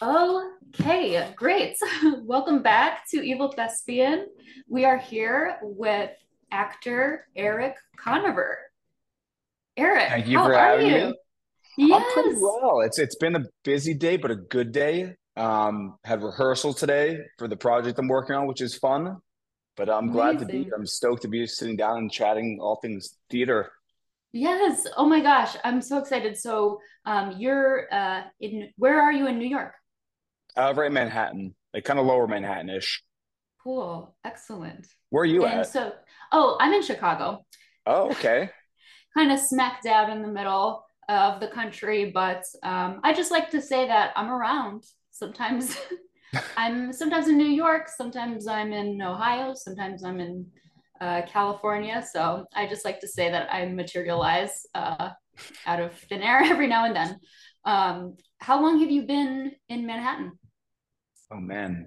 Okay, great. Welcome back to Evil Thespian. We are here with actor Eric Conover. Eric, Thank you how for are having you? me. I'm pretty Yes, well. It's been a busy day, but a good day. Had rehearsal today for the project I'm working on, which is fun. But I'm glad to be. amazing. I'm stoked to be sitting down and chatting all things theater. Yes. Oh my gosh, I'm so excited. So, you're in where are you in New York? Right in Manhattan, like kind of lower Manhattan-ish. Cool. Excellent. Where are you And at? so, oh, I'm in Chicago, Oh, okay. kind of smack dab in the middle of the country, but I just like to say that I'm around. Sometimes sometimes in New York, sometimes I'm in Ohio, sometimes I'm in California. So I just like to say that I materialize out of thin air every now and then. How long have you been in Manhattan? Oh man,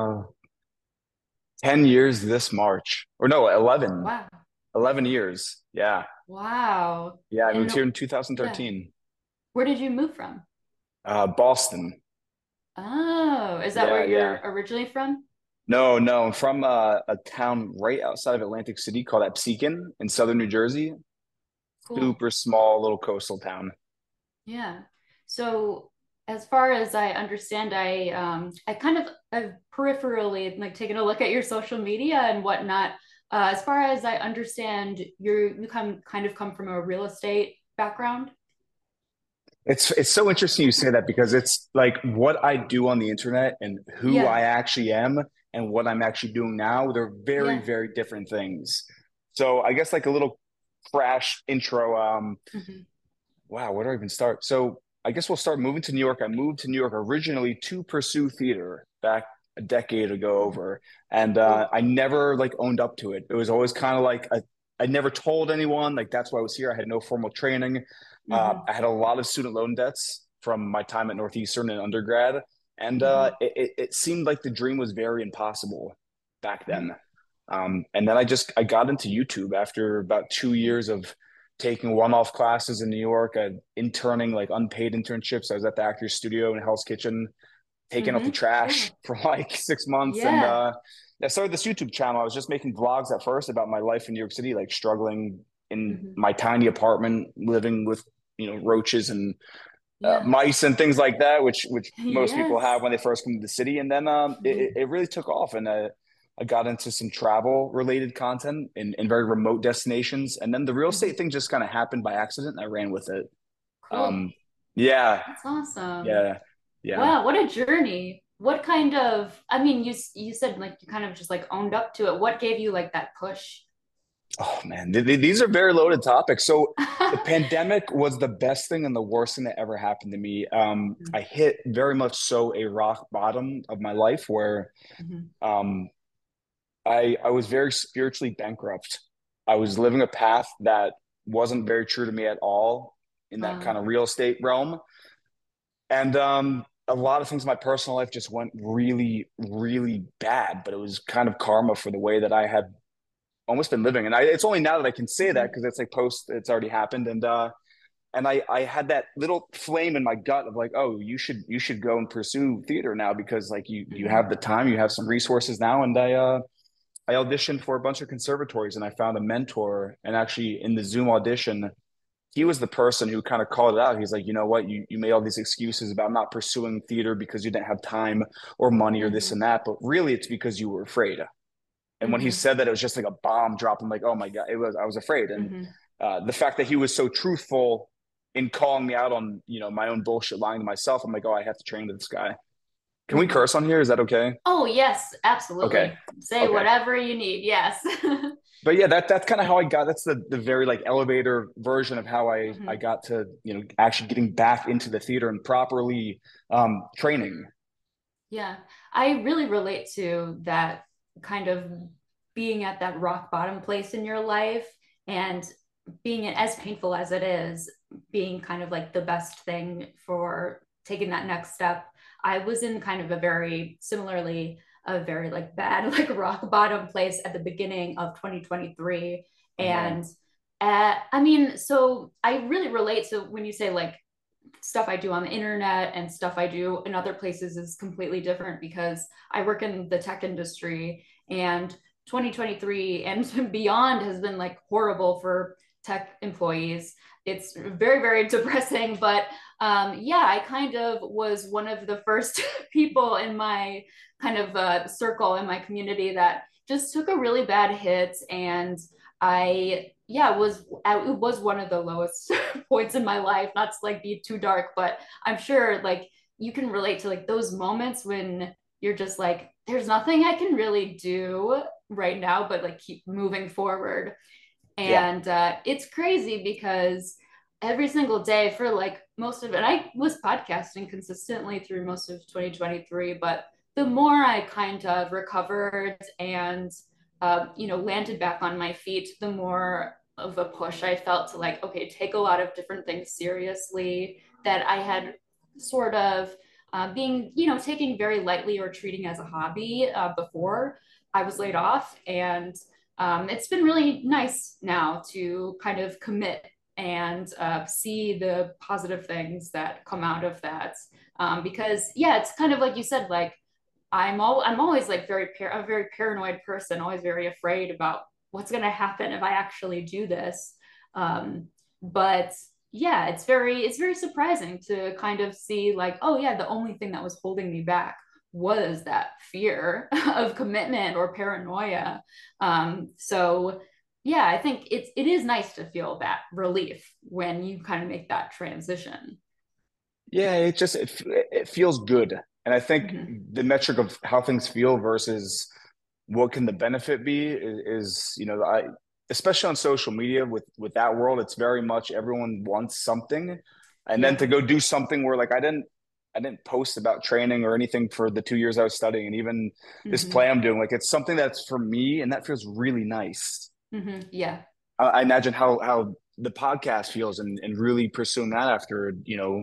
10 years this March, or no, 11, Wow. 11 years. Yeah, Wow. yeah. I moved And here in yeah, 2013. where did you move from? Boston. Oh, is that where Yeah, you're yeah. originally from? No, no, I'm from a town right outside of Atlantic City called Absecon in southern New Jersey. Cool. Super small little coastal town. Yeah. So as far as I understand, I kind of I've peripherally like taken a look at your social media and whatnot. As far as I understand, you come from a real estate background. It's so interesting you say that because it's like what I do on the internet and who I Yeah. actually am and what I'm actually doing now, they're very, Yeah. very different things. So I guess like a little crash intro. Hmm. Wow, where do I even start? So I guess we'll start moving to New York. I moved to New York originally to pursue theater back a decade ago over, and Cool. I never like owned up to it. It was always kind of like I never told anyone like that's why I was here. I had no formal training. Hmm. I had a lot of student loan debts from my time at Northeastern in undergrad, and Hmm. it seemed like the dream was very impossible back then. Hmm. And then I got into YouTube after about 2 years of taking one-off classes in New York, interning like unpaid internships. I was at the Actors Studio in Hell's Kitchen, taking out the Hmm. trash Cool. for like 6 months, and Yeah. I started this YouTube channel. I was just making vlogs at first about my life in New York City, like struggling in Hmm. my tiny apartment, living with roaches and Yeah. mice and things like that, which most people have Yes. when they first come to the city. And then Hmm. it really took off, and I got into some travel related content in very remote destinations. And then the real Hmm. estate thing just kind of happened by accident. I ran with it. Cool. Um, yeah, That's awesome. yeah, yeah. Wow, what a journey. What kind of, I mean, you said like you kind of just like owned up to it. What gave you like that push? Oh man, these are very loaded topics. So the pandemic was the best thing and the worst thing that ever happened to me. I hit very much so a rock bottom of my life where Mhm. um, I was very spiritually bankrupt. I was living a path that wasn't very true to me at all in that kind Wow. of real estate realm. And a lot of things in my personal life just went really, really bad, but it was kind of karma for the way that I had almost been living. And it's only now that I can say that Mhm. because it's like post, it's already happened. And I had that little flame in my gut of like, oh, you should go and pursue theater now because like you Mhm. have the time, you have some resources now. And I auditioned for a bunch of conservatories and I found a mentor. And actually, in the Zoom audition, he was the person who kind of called it out. He's like, you know what, you made all these excuses about not pursuing theater because you didn't have time or money or this Mhm. and that, but really it's because you were afraid. And when he Mhm. said that, it was just like a bomb drop. I'm like, oh my god, it was. I was afraid, and Mhm. the fact that he was so truthful in calling me out on my own bullshit, lying to myself. I'm like, oh, I have to train with this guy. Can we Mhm. curse on here? Is that okay? Oh, yes, Okay, absolutely. Say okay. whatever you need. Yes. But yeah, that's kind of how I got. That's the very like elevator version of how I Mhm. got to actually getting back into the theater and properly training. Yeah, I really relate to that kind of being at that rock bottom place in your life and being as painful as it is, being kind of like the best thing for taking that next step. I was in kind of a very similarly a very like bad like rock bottom place at the beginning of 2023 Oh no. and I mean so I really relate to when you say like stuff I do on the internet and stuff I do in other places is completely different because I work in the tech industry, and 2023 and beyond has been like horrible for tech employees. It's very, very depressing, but yeah, I kind of was one of the first people in my kind of circle in my community that just took a really bad hit. And yeah, it was one of the lowest points in my life, not to like be too dark, but I'm sure like you can relate to like those moments when you're just like, there's nothing I can really do right now, but like keep moving forward. Yeah. And it's crazy because every single day for like most of it, I was podcasting consistently through most of 2023, but the more I kind of recovered and landed back on my feet, the more of a push I felt to like, okay, take a lot of different things seriously that I had sort of being, taking very lightly or treating as a hobby before I was laid off. And it's been really nice now to kind of commit and see the positive things that come out of that. Because yeah, it's kind of like you said, like I'm always like a very paranoid person, always very afraid about what's going to happen if I actually do this. Um, but yeah, it's very surprising to kind of see like, oh yeah, the only thing that was holding me back was that fear of commitment or paranoia. So yeah, I think it is nice to feel that relief when you kind of make that transition. Yeah, it feels good. And I think Mm-hmm. the metric of how things feel versus what can the benefit be I especially on social media with that world, it's very much everyone wants something. And then to Yep. go do something where like I didn't post about training or anything for the 2 years I was studying, and even this Mm-hmm. play I'm doing, like it's something that's for me and that feels really nice. Mm-hmm. Yeah. I imagine how the podcast feels and really pursuing that after,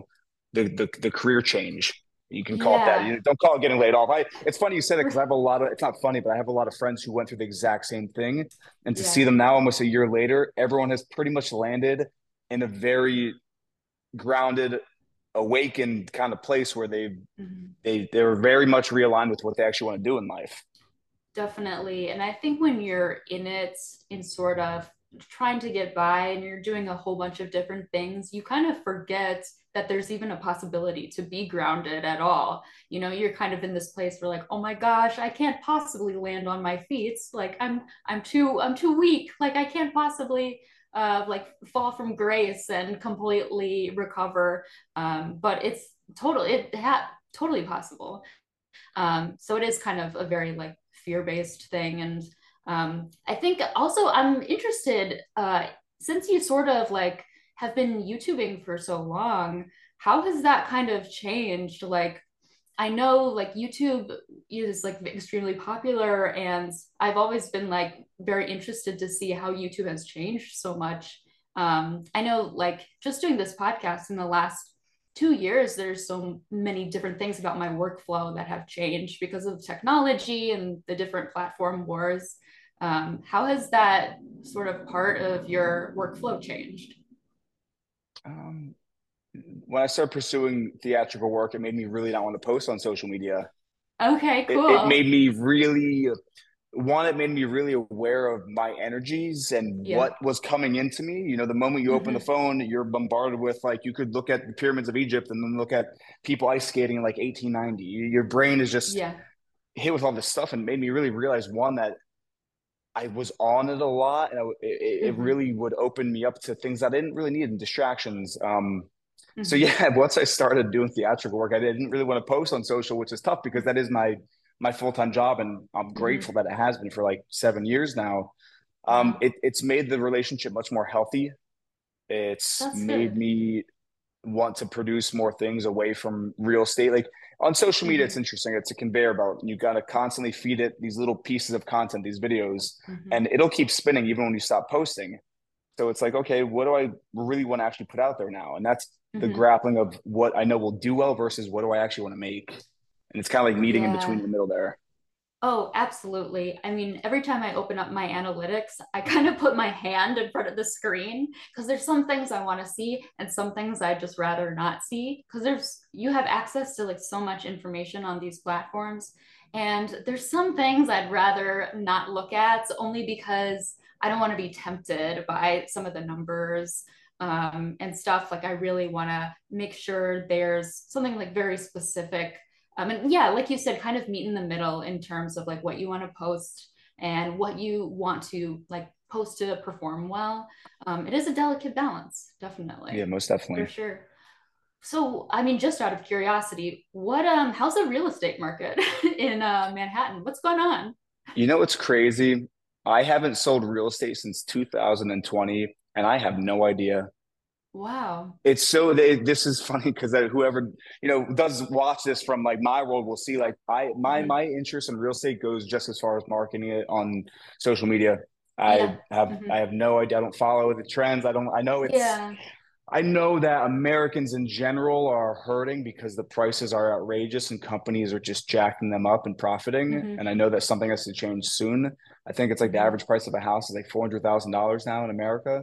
the career change. You can call it that. Yeah. You don't call it getting laid off. It's funny you said it because I have a lot of, it's not funny, but I have a lot of friends who went through the exact same thing. And to see Yeah. them now almost a year later, everyone has pretty much landed in a very grounded, awakened kind of place where Mhm. they're very much realigned with what they actually want to do in life. Definitely. And I think when you're in it, in sort of trying to get by and you're doing a whole bunch of different things, you kind of forget that there's even a possibility to be grounded at all. You're kind of in this place where like, oh my gosh, I can't possibly land on my feet. Like I'm too weak. Like I can't possibly like fall from grace and completely recover. But it's totally possible. So it is kind of a very like fear-based thing. And I think also I'm interested, since you sort of like have been YouTubing for so long, how has that kind of changed? Like, I know like YouTube is like extremely popular, and I've always been like very interested to see how YouTube has changed so much. I know like just doing this podcast in the last 2 years, there's so many different things about my workflow that have changed because of technology and the different platform wars. How has that sort of part of your workflow changed? Um, when I started pursuing theatrical work, it made me really not want to post on social media. Okay, It cool. made me really one, it made me really aware of my energies and Yeah. what was coming into me. The moment you open the Mm-hmm. phone, you're bombarded with like you could look at the pyramids of Egypt and then look at people ice skating in like 1890. Your brain is just Yeah. hit with all this stuff, and made me really realize one that I was on it a lot, and it Mm-hmm. really would open me up to things that I didn't really need and distractions. So Mm-hmm. yeah, once I started doing theatrical work, I didn't really want to post on social, which is tough because that is my full-time job, and I'm Mm-hmm. grateful that it has been for like 7 years now. Wow. It's made the relationship much more healthy. It's That's made good. me want to produce more things away from real estate. Like on social media, it's Mm-hmm. interesting. It's a conveyor belt. You got to constantly feed it these little pieces of content, these videos, Mm-hmm. and it'll keep spinning even when you stop posting. So it's like, okay, what do I really want to actually put out there now? And that's the Mm-hmm. grappling of what I know will do well versus what do I actually want to make. And it's kind of like meeting in between Yeah. the middle there. Oh, absolutely. I mean, every time I open up my analytics, I kind of put my hand in front of the screen because there's some things I want to see and some things I just rather not see because you have access to like so much information on these platforms. And there's some things I'd rather not look at only because I don't want to be tempted by some of the numbers and stuff. Like I really want to make sure there's something like very specific and yeah, like you said, kind of meet in the middle in terms of like what you want to post and what you want to like post to perform well. It is a delicate balance, Yeah, definitely, most for definitely. sure. So, I mean, just out of curiosity, how's the real estate market in Manhattan? What's going on? You know what's crazy? I haven't sold real estate since 2020, and I have no idea. Wow. It's so this is funny because whoever does watch this from like my world will see like I my Hmm. my interest in real estate goes just as far as marketing it on social media. I Yeah. have Hmm. I have no idea. I don't follow the trends. Yeah. I know that Americans in general are hurting because the prices are outrageous and companies are just jacking them up and profiting. Hmm. And I know that something has to change soon. I think it's like the Hmm. average price of a house is like $400,000 now in America,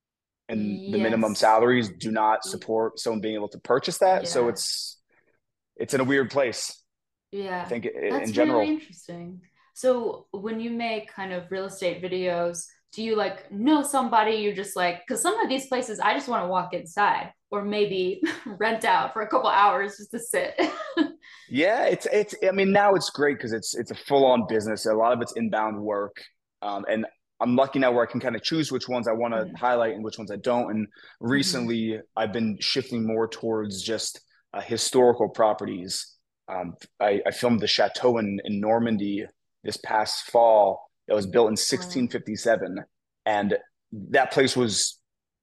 and the minimum Yes. salaries do not support someone being able to purchase that. So Yeah. it's in a weird place. I Yeah, think in that's really general. interesting. So when you make kind of real estate videos, do you like know somebody you just like, because some of these places I just want to walk inside or maybe rent out for a couple hours just to sit. Yeah, it's. I mean, now it's great because it's a full on business. A lot of it's inbound work, and I'm lucky now where I can kind of choose which ones I want to Mhm. highlight and which ones I don't. And Mhm. recently, I've been shifting more towards just historical properties. I filmed the chateau in Normandy this past fall. That was built in Wow. 1657, and that place was.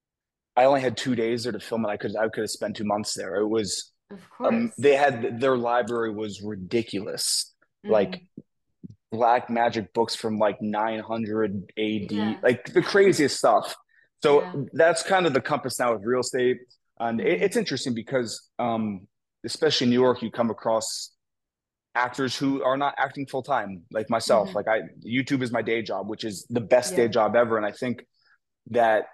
I only had 2 days there to film it. I could have spent 2 months there. It was Of course. they had their library was ridiculous, like Hmm. black magic books from like 900 AD, Yeah. like the craziest stuff. So Yeah. that's kind of the compass now with real estate, and Hmm. it's interesting because, especially in New York, you come across actors who are not acting full time, like myself. Hmm. Like YouTube is my day job, which is the best day Yeah. job ever, and I think that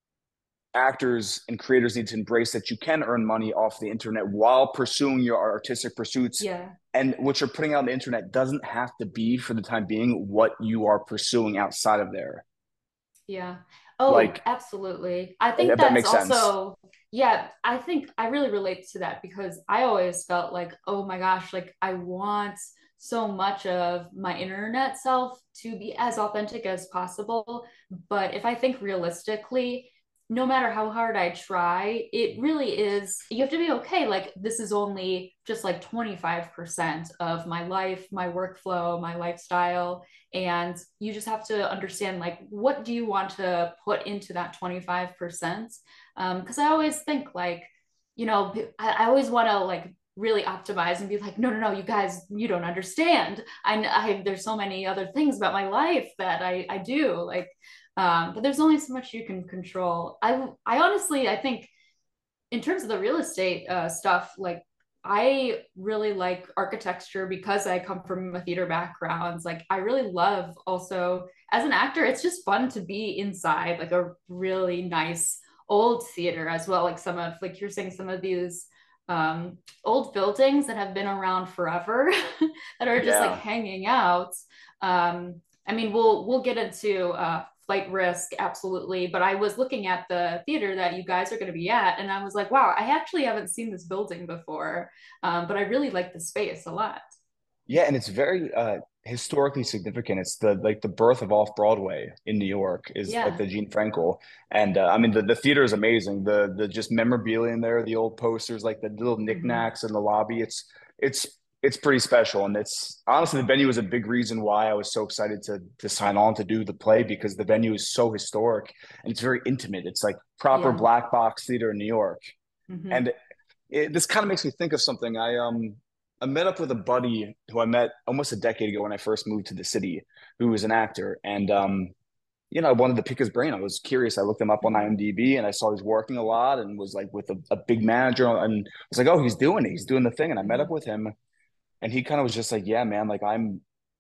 actors and creators need to embrace that you can earn money off the internet while pursuing your artistic pursuits. Yeah. And what you're putting out on the internet doesn't have to be, for the time being, what you are pursuing outside of there. Yeah. Oh, Like, absolutely. I think if that that's makes sense. also, yeah, I think I really relate to that because I always felt like, oh my gosh, like I want so much of my internet self to be as authentic as possible. But if I think realistically, no matter how hard I try, it really is, you have to be okay. Like, this is only just like 25% of my life, my workflow, my lifestyle, and you just have to understand like what do you want to put into that 25%, because I always think like, I always want to like really optimize and be like, no, no, no, you guys, you don't understand. There's so many other things about my life that I do like, but there's only so much you can control. I honestly, I think in terms of the real estate stuff, like I really like architecture because I come from a theater background. Like I really love also as an actor, it's just fun to be inside like a really nice old theater as well. Like some of like you're saying some of these old buildings that have been around forever that are just like Yeah. hanging out. I mean, we'll get into flight risk, absolutely. But I was looking at the theater that you guys are going to be at, and I was like, wow, I actually haven't seen this building before, but I really like the space a lot. Yeah. And it's very historically significant. It's the birth of off Broadway in New York is like Yeah. the Gene Frankel. And I mean, the theater is amazing. The just memorabilia in there, the old posters, like the little Hmm. knickknacks in the lobby. It's it's pretty special, and it's honestly the venue was a big reason why I was so excited to sign on to do the play, because the venue is so historic and it's very intimate. It's like proper Yeah. black box theater in New York, Hmm. and this kind of makes me think of something. I met up with a buddy who I met almost a decade ago when I first moved to the city, who was an actor, and I wanted to pick his brain. I was curious. I looked him up on Hmm. IMDb and I saw he's working a lot and was like with a big manager. And I was like, oh, he's doing it. He's doing the thing. And I met up Hmm. with him, and he kind of was just like, yeah, man, like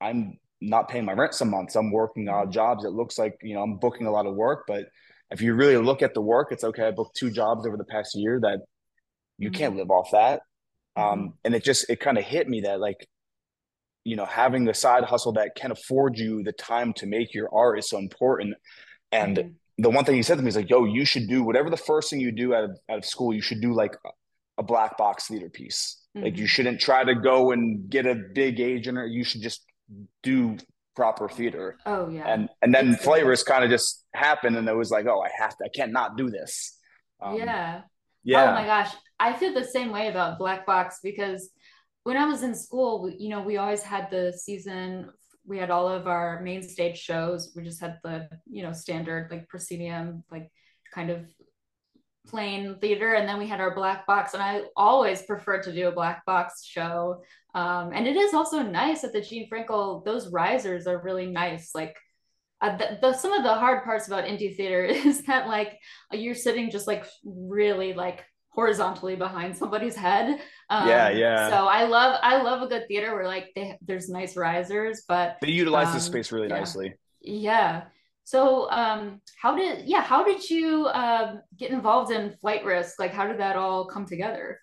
I'm not paying my rent some months. I'm working odd Mhm. jobs. It looks like, I'm booking a lot of work, but if you really look at the work, it's okay. I booked 2 jobs over the past year that you Mhm. can't live off that. Mhm. And it kind of hit me that like, having the side hustle that can afford you the time to make your art is so important. And Mhm. the one thing he said to me is like, yo, you should do whatever the first thing you do out of school, you should do like a black box theater piece. Like you Mhm. shouldn't try to go and get a big agent, or you should just do proper theater. Oh yeah. And then It's the Flavors best. kind of just happened, and it was like, oh, I can't not do this. Um, Yeah. Oh my yeah, gosh. I feel the same way about Black Box because when I was in school, we always had the season, we had all of our main stage shows. We just had the, standard like proscenium, like kind of plain theater. And then we had our black box. And I always preferred to do a black box show. And it is also nice at the Gene Frankel, those risers are really nice. Like some of the hard parts about indie theater is that like you're sitting just like really like horizontally behind somebody's head. yeah, yeah. So I love a good theater where like there's nice risers, but They utilize this space really yeah, nicely. yeah. So how did you get involved in flight risk? Like how did that all come together?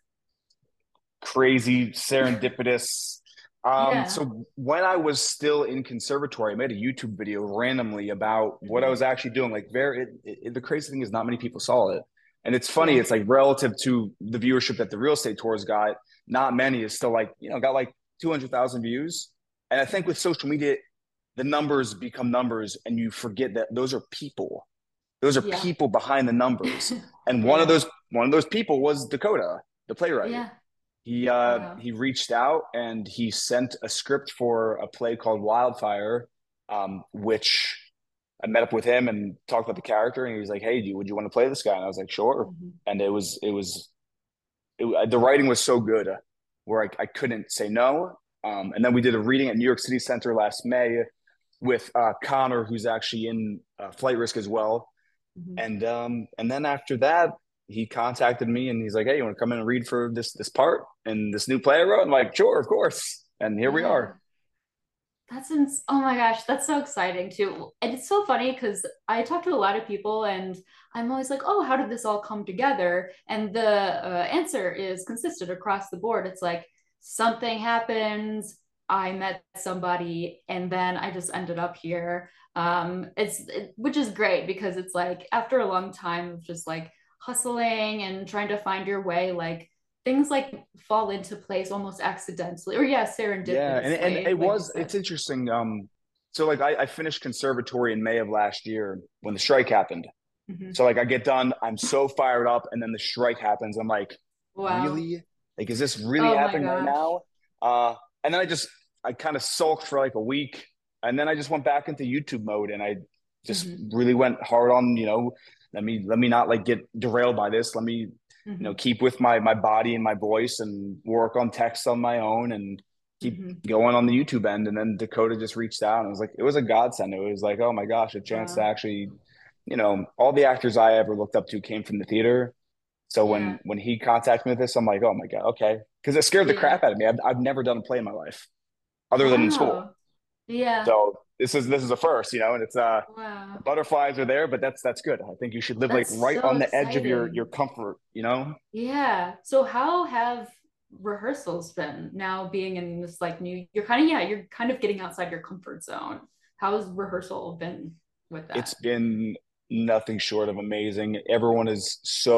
Crazy, serendipitous. Yeah. So when I was still in conservatory, I made a YouTube video randomly about what I Mhm. was actually doing. Like, the crazy thing is, not many people saw it, and it's funny. Yeah. It's like relative to the viewership that the real estate tours got, not many is still like got like 200,000 views. And I think with social media, the numbers become numbers, and you forget that those are people. Those are Yeah. people behind the numbers. And Yeah. one of those people was Dakota, the playwright. Yeah. Wow. He reached out and he sent a script for a play called Wildfire, which I met up with him and talked about the character, and he was like, "Hey, would you want to play this guy?" And I was like, "Sure." Mhm. And the writing was so good, where I couldn't say no. And then we did a reading at New York City Center last May with Connor, who's actually in Flight Risk as well. Mhm. And then after that, he contacted me and he's like, "Hey, you want to come in and read for this part and this new play I wrote?" I'm like, "Sure, of course." And here we Yeah. are. Oh my gosh, that's so exciting too. And it's so funny because I talk to a lot of people and I'm always like, oh, how did this all come together? And the answer is consistent across the board. It's like something happens, I met somebody, and then I just ended up here. Which is great because it's like after a long time of just like hustling and trying to find your way, like things like fall into place almost accidentally or yeah, Yeah, and serendipitously, like you said. it's interesting. So like I finished conservatory in May of last year when the strike happened. Mhm. So like I get done, I'm so fired up, and then the strike happens. I'm like, Wow. really? Like, is this really Oh my happening right gosh. now? And then I kind of sulked for like a week, and then I just went back into YouTube mode, and I just Hmm. really went hard on, let me not like get derailed by this. Let me, Hmm. keep with my body and my voice, and work on text on my own, and keep Hmm. going on the YouTube end. And then Dakota just reached out, and it was a godsend. It was like, oh my gosh, a chance to Wow. actually, all the actors I ever looked up to came from the theater. So Yeah. when he contacted me with this, I'm like, oh my God, okay. Because it scared the Yeah. crap out of me. I've never done a play in my life other than in school. Wow. Yeah. So this is a first, and it's Wow. butterflies are there, but that's good. I think you should live like That's right so on the edge of your exciting. comfort. Yeah. So how have rehearsals been now being in this like new, you're kind of getting outside your comfort zone. How has rehearsal been with It's that? been nothing short of amazing. Everyone is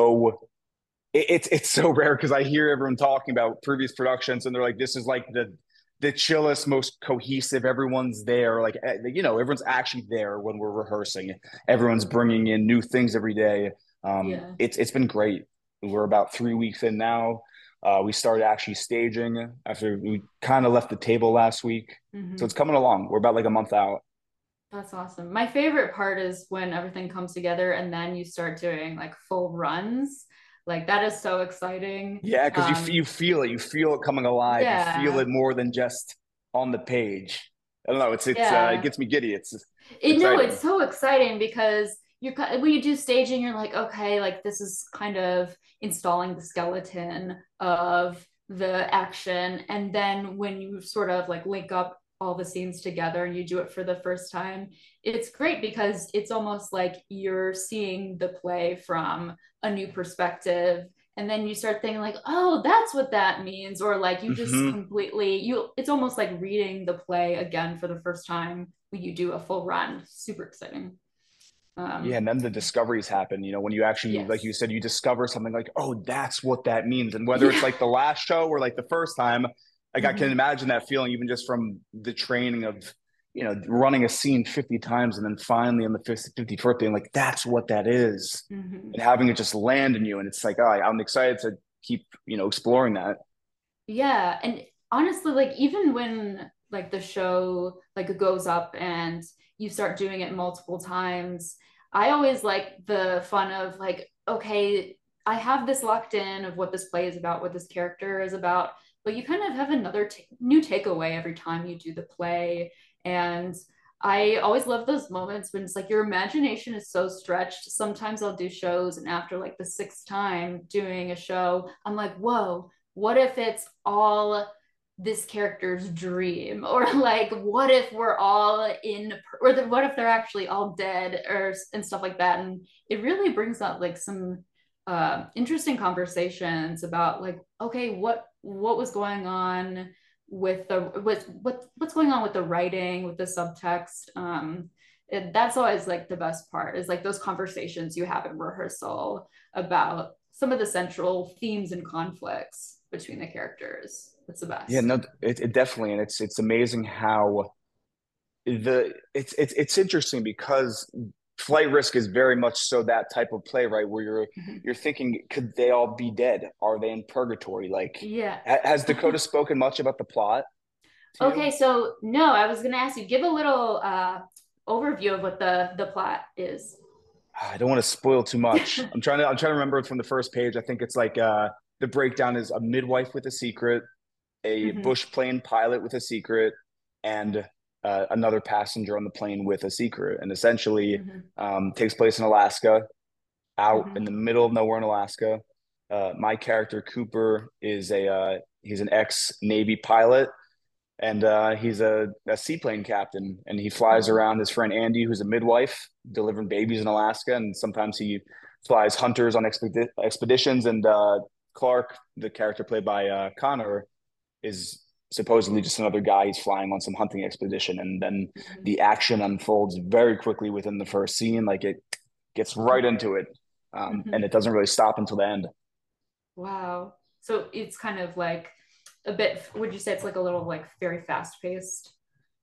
it's so rare because I hear everyone talking about previous productions and they're like, this is like the chillest, most cohesive. Everyone's there, like everyone's actually there when we're rehearsing. Everyone's bringing in new things every day. Yeah. It's been great. We're about 3 weeks in now. We started actually staging after we kind of left the table last week, so it's Hmm. coming along. We're about like a month out. That's awesome. My favorite part is when everything comes together and then you start doing like full runs. Like that is so exciting. Yeah, because you feel it coming alive. You feel Yeah. it more than just on the page. I don't know. It Yeah. gets me giddy. It's No, it's exciting. so exciting because when you do staging, you're like, okay, like this is kind of installing the skeleton of the action. And then when you sort of like link up all the scenes together and you do it for the first time, it's great because it's almost like you're seeing the play from a new perspective. And then you start thinking like, oh, that's what that means. Or like you just Hmm. completely, it's almost like reading the play again for the first time when you do a full run. Super exciting. Yeah, Um, and then the discoveries happen, when you actually, like you yes. said, you discover something like, oh, that's what that means. And whether it's Yeah. like the last show or like the first time, like I can Mm-hmm. imagine that feeling even just from the training of, running a scene 50 times and then finally on the 51st day, like, that's what that is. Mm-hmm. And having it just land in you. And it's like, oh, I'm excited to keep, exploring that. Yeah, and honestly, like even when like the show like goes up and you start doing it multiple times, I always like the fun of like, okay, I have this locked in of what this play is about, what this character is about, but you kind of have another new takeaway every time you do the play. And I always love those moments when it's like your imagination is so stretched. Sometimes I'll do shows, and after like the sixth time doing a show, I'm like, whoa, what if it's all this character's dream, or like what if we're all in, or what if they're actually all dead, or and stuff like that. And it really brings up like some interesting conversations about like, okay, what was going on with the with what's going on with the writing, with the subtext. That's always like the best part, is like those conversations you have in rehearsal about some of the central themes and conflicts between the characters. It's the Yeah, best. no, it definitely, and it's amazing how it's interesting because flight risk is very much so that type of play, right? Where Mhm. you're thinking, could they all be dead? Are they in purgatory? Like, Yeah. has Dakota spoken much about the plot to Okay, you? so no, I was gonna ask you, give a little overview of what the plot is. I don't want to spoil too much. I'm trying to remember it from the first page. I think it's like the breakdown is a midwife with a secret, a Hmm. bush plane pilot with a secret, and another passenger on the plane with a secret. And essentially, Hmm. takes place in Alaska, out in the Hmm. middle of nowhere in Alaska. My character Cooper is he's an ex Navy pilot, and he's a seaplane captain, and he flies Hmm. around his friend Andy, who's a midwife, delivering babies in Alaska, and sometimes he flies hunters on expeditions. And Clark, the character played by Connor, is supposedly just another guy. He's flying on some hunting expedition, and then Hmm. the action unfolds very quickly within the first scene. Like it gets right into it, and Hmm. it doesn't really stop until the end. Wow. So it's kind of like a bit, would you say it's like a little like very fast paced?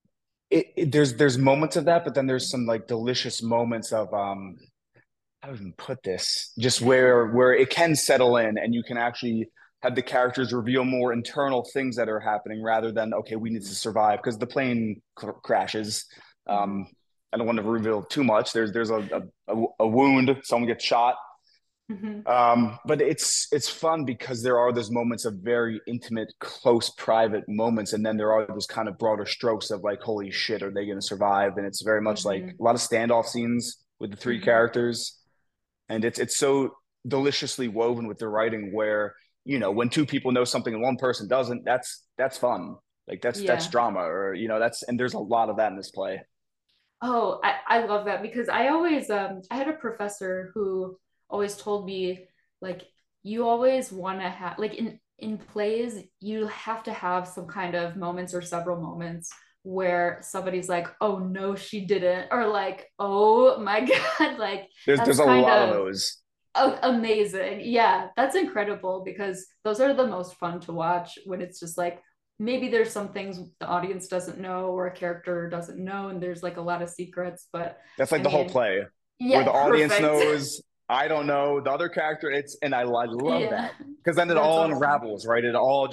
There's moments of that, but then there's some like delicious moments of how do I even put this? Just where it can settle in, and you can actually have the characters reveal more internal things that are happening rather than okay, we need to survive because the plane crashes. Hmm. Um, I don't want to reveal too much. There's a wound, someone gets shot. Hmm. But it's fun because there are those moments of very intimate, close, private moments, and then there are those kind of broader strokes of like, holy shit, are they going to survive? And it's very much like Hmm. a lot of standoff scenes with the three Hmm. characters, and it's so deliciously woven with the writing where when two people know something and one person doesn't, that's fun. Like that's Yeah. drama, or that's and there's a lot of that in this play. Oh, I love that because I always I had a professor who always told me like you always want to have like in plays you have to have some kind of moments or several moments where somebody's like, "Oh no, she didn't," or like, "Oh my God," like There's that's a kind lot of of those. amazing. Yeah, that's incredible because those are the most fun to watch when it's just like maybe there's some things the audience doesn't know or a character doesn't know and there's like a lot of secrets, but That's I like the whole mean, play where yeah, the audience perfect. knows. I don't know the other character. I love Yeah, that because then it that's all awesome. unravels, right?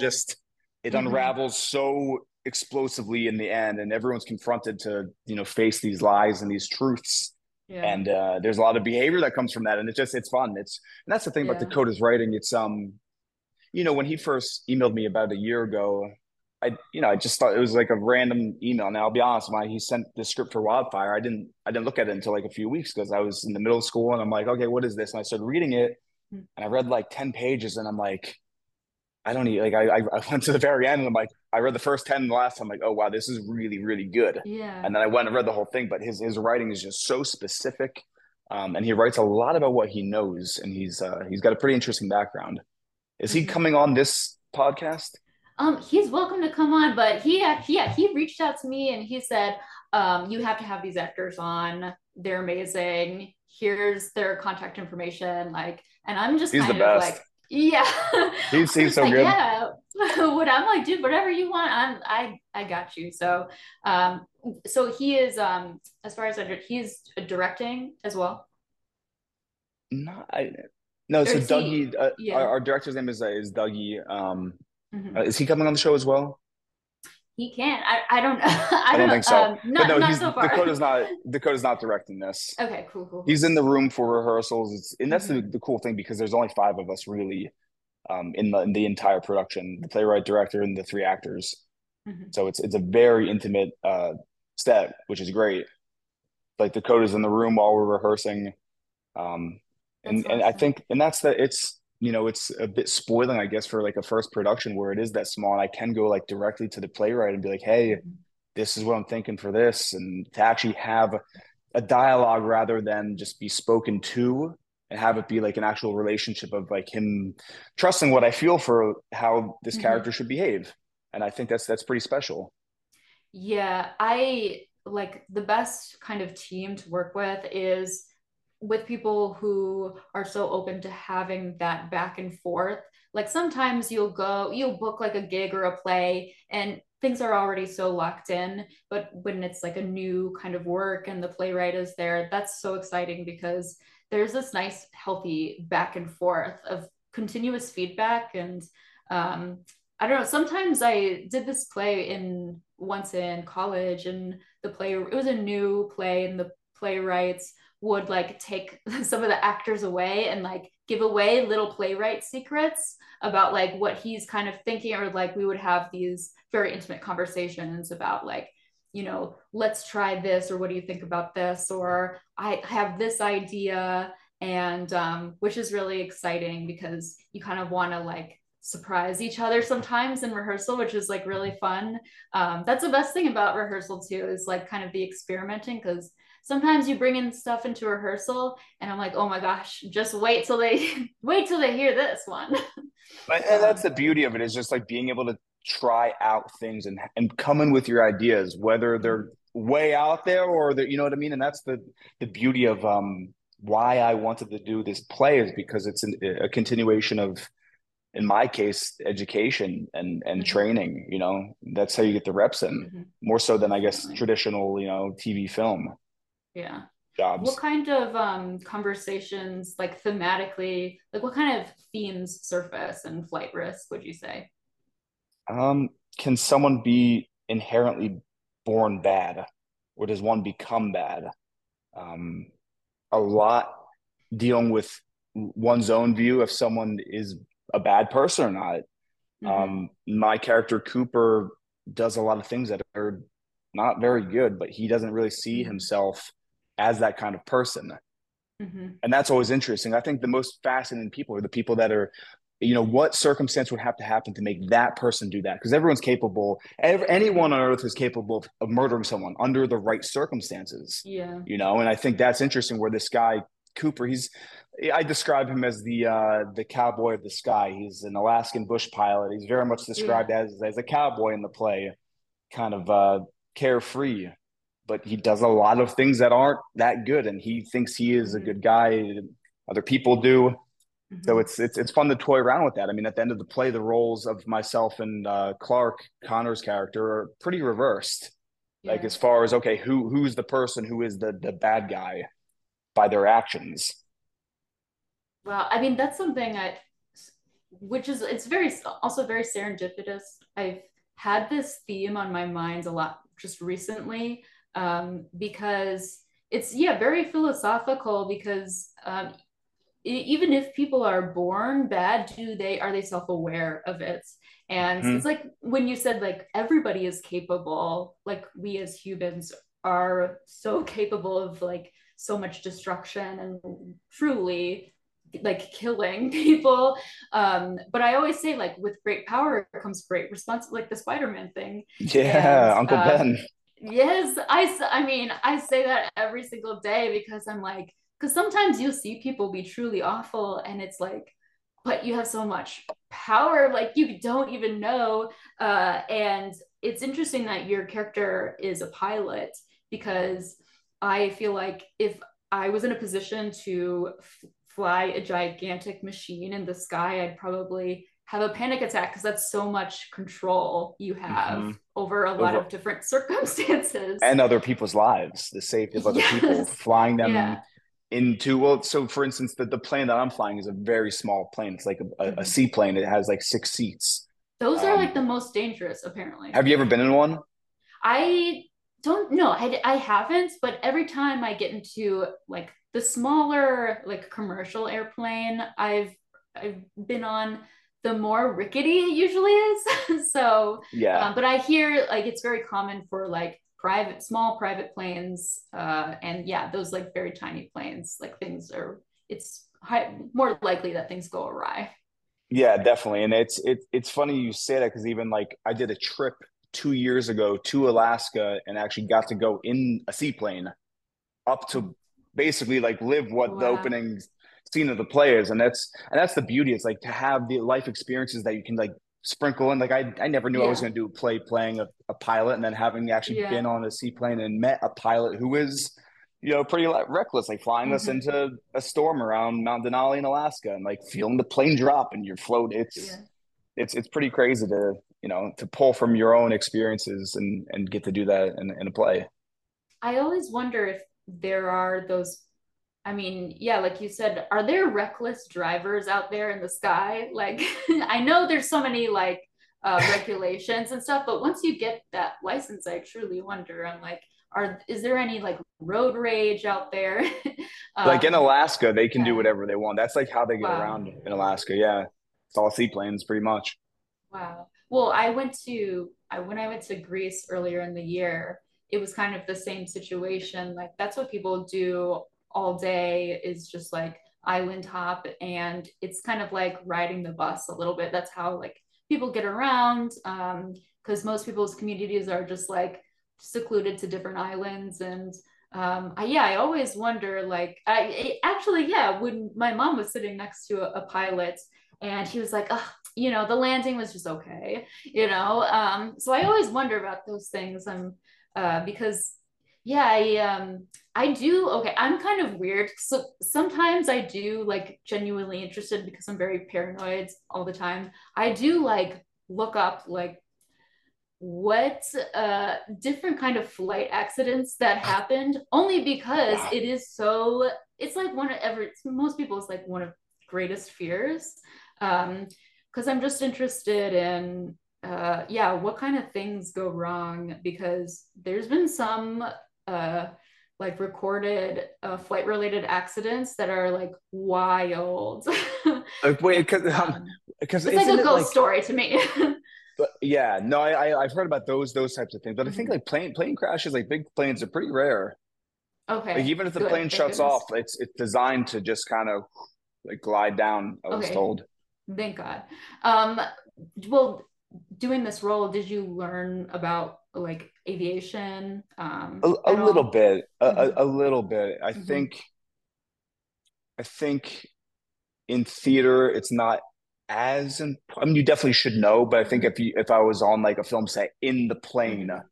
It Hmm. unravels so explosively in the end, and everyone's confronted to face these lies and these truths. Yeah, And there's a lot of behavior that comes from that, and it's fun. And that's the thing about yeah. Dakota's writing. It's when he first emailed me about a year ago, I just thought it was like a random email. Now I'll be honest, when he sent the script for Wildfire, I didn't look at it until like a few weeks because I was in the middle of school and I'm like, okay, what is this? And I started reading it and I read like 10 pages and I'm like, I don't even like I went to the very end and I'm like I read the first 10 the last time, like, oh wow, this is really, really good. Yeah. And then I went and read the whole thing, but his writing is just so specific. And he writes a lot about what he knows, and he's got a pretty interesting background. Is he Mhm. coming on this podcast? He's welcome to come on, but he reached out to me and he said, you have to have these actors on. They're amazing. Here's their contact information. Like, and I'm just He's the kind of like, best. yeah. I'm He's just so like, good. yeah. What I'm like, dude, whatever you want, I got you. Um, so he is as far as I know, he's directing as well. No, no. Or So is he? Dougie, Yeah. our director's name is Dougie. Mhm. Is he coming on the show as well? He can. I don't know. I I don't don't know. think so. But no, Not he's so far. Dakota's not directing this. Okay, cool, cool, He's cool. in the room for rehearsals. And that's Hmm. the cool thing because there's only five of us really in the entire production, the playwright, director, and the three actors. Hmm. So it's a very intimate set, which is great. Like Dakota's in the room while we're rehearsing. Um, That's and I awesome. think and that's the it's it's a bit spoiling, I guess, for like a first production where it is that small, and I can go like directly to the playwright and be like, hey, Hmm. this is what I'm thinking for this, and to actually have a dialogue rather than just be spoken to and have it be like an actual relationship of like him trusting what I feel for how this Hmm. character should behave. And I think that's pretty special. Yeah, I like the best kind of team to work with is with people who are so open to having that back and forth. Like sometimes you'll book like a gig or a play and things are already so locked in, but when it's like a new kind of work and the playwright is there, that's so exciting because there's this nice healthy back and forth of continuous feedback and um I don't know. Sometimes I did this play in once in college, and the play it was a new play, and the playwrights would like take some of the actors away and like give away little playwright secrets about like what he's kind of thinking, or like we would have these very intimate conversations about like let's try this, or what do you think about this, or I have this idea, and which is really exciting because you kind of want to like surprise each other sometimes in rehearsal, which is like really fun. That's the best thing about rehearsal too, is like kind of the experimenting, because sometimes you bring in stuff into rehearsal and I'm like, oh my gosh, just wait till they wait till they hear this one. And that's the beauty of it, is just like being able to try out things and come in with your ideas, whether they're Mhm. way out there or you know what I mean. And that's the beauty of why I wanted to do this play, is because it's a continuation of, in my case, education and Mhm. training. That's how you get the reps in, Mhm. more so than I guess Definitely. traditional TV film Yeah. What jobs. kind of conversations, like thematically, like what kind of themes surface in Flight Risk, would you say? Um, can someone be inherently born bad, or does one become bad? Um, a lot dealing with one's own view if someone is a bad person or not. Hmm. My character Cooper does a lot of things that are not very good, but he doesn't really see Hmm. himself as that kind of person. Hmm. And that's always interesting. I think the most fascinating people are the people that are, what circumstance would have to happen to make that person do that? Because everyone's capable, anyone on earth is capable of murdering someone under the right circumstances, Yeah. and I think that's interesting where this guy, Cooper, I describe him as the cowboy of the sky. He's an Alaskan bush pilot. He's very much Yeah. described as a cowboy in the play, kind of carefree, but he does a lot of things that aren't that good, and he thinks he is a Hmm. good guy. Other people do. So Hmm. it's fun to toy around with that. I mean, at the end of the play, the roles of myself and Clark Connor's character are pretty reversed. Like Yeah. as far as okay, who's the person who is the bad guy by their actions. Well, I mean, that's something which is, it's very, also very serendipitous. I've had this theme on my mind a lot just recently, because it's, yeah, very philosophical because even if people are born bad, are they self-aware of it? And it's Mm-hmm. like when you said like everybody is capable, like we as humans are so capable of like so much destruction and truly like killing people. But I always say, like, with great power comes great responsibility, like the Spider-Man thing. And Yeah, Uncle Ben. yes, I mean, I say that every single day because I'm like, because sometimes you'll see people be truly awful, and it's like, but you have so much power, like you don't even know. And it's interesting that your character is a pilot because I feel like if I was in a position to fly a gigantic machine in the sky, I'd probably have a panic attack because that's so much control you have Hmm. over a lot Over of different circumstances. and other people's lives, the safety of other people, Yes. flying them Yeah. into, well, so for instance, the plane that I'm flying is a very small plane. It's like a Mhm. seaplane. It has like 6 seats. Those are Um, like the most dangerous, apparently. have you ever been in one? I don't know. I haven't, but every time I get into like the smaller, like commercial airplane I've been on, the more rickety it usually is. So, Yeah. but I hear like it's very common for like small private planes, and yeah, those like very tiny planes, like things are, more likely that things go awry. Yeah, definitely. And it's funny you say that because even like I did a trip 2 years ago to Alaska and actually got to go in a seaplane up to basically like live what the Wow. opening scene of the play is. And that's the beauty. It's like to have the life experiences that you can like sprinkle in. Like I never knew I was Yeah. gonna do a play playing a pilot and then having actually Yeah. been on a seaplane and met a pilot who is, pretty reckless, like flying us Hmm. into a storm around Mount Denali in Alaska and like feeling the plane drop and you're float. It's Yeah. it's it's pretty crazy to to pull from your own experiences and get to do that in a play. I always wonder if there are those, I mean, yeah, like you said, are there reckless drivers out there in the sky? Like, I know there's so many like regulations and stuff, but once you get that license, I truly wonder. I'm like, is there any like road rage out there? Like in um, Alaska, they can do yeah. whatever they want. That's like how they get Wow. around in Alaska. Yeah, it's all seaplanes, pretty much. Wow. Well, when I went to Greece earlier in the year, it was kind of the same situation. Like that's what people do all day is just like island hop, and it's kind of like riding the bus a little bit. That's how like people get around, because most people's communities are just like secluded to different islands. And yeah, I always wonder like actually, yeah, when my mom was sitting next to a pilot, and he was like, oh, the landing was just okay, so I always wonder about those things. Because yeah, I do. Okay, I'm kind of weird, so sometimes I do like genuinely interested because I'm very paranoid all the time. I do like look up like what different kind of flight accidents that happened, only because Wow. it's like most people, it's like one of greatest fears. Because I'm just interested in yeah, what kind of things go wrong, because there's been some uh like recorded flight related accidents that are like wild. Wait, It's because it's like isn't a it ghost like? story to me. But yeah, no, I've heard about those types of things, but I think Mhm. like plane crashes, like big planes, are pretty rare. Like Okay, even if the good. plane Thank shuts off, goodness. it's designed to just kind of like glide down. I was Okay, told thank God. Um, well, doing this role, did you learn about like aviation a at little all? bit, Hmm. a little bit. I Hmm. think I think in theater, it's not as I mean, you definitely should know, but I think Hmm. if I was on like a film set in the plane, Hmm.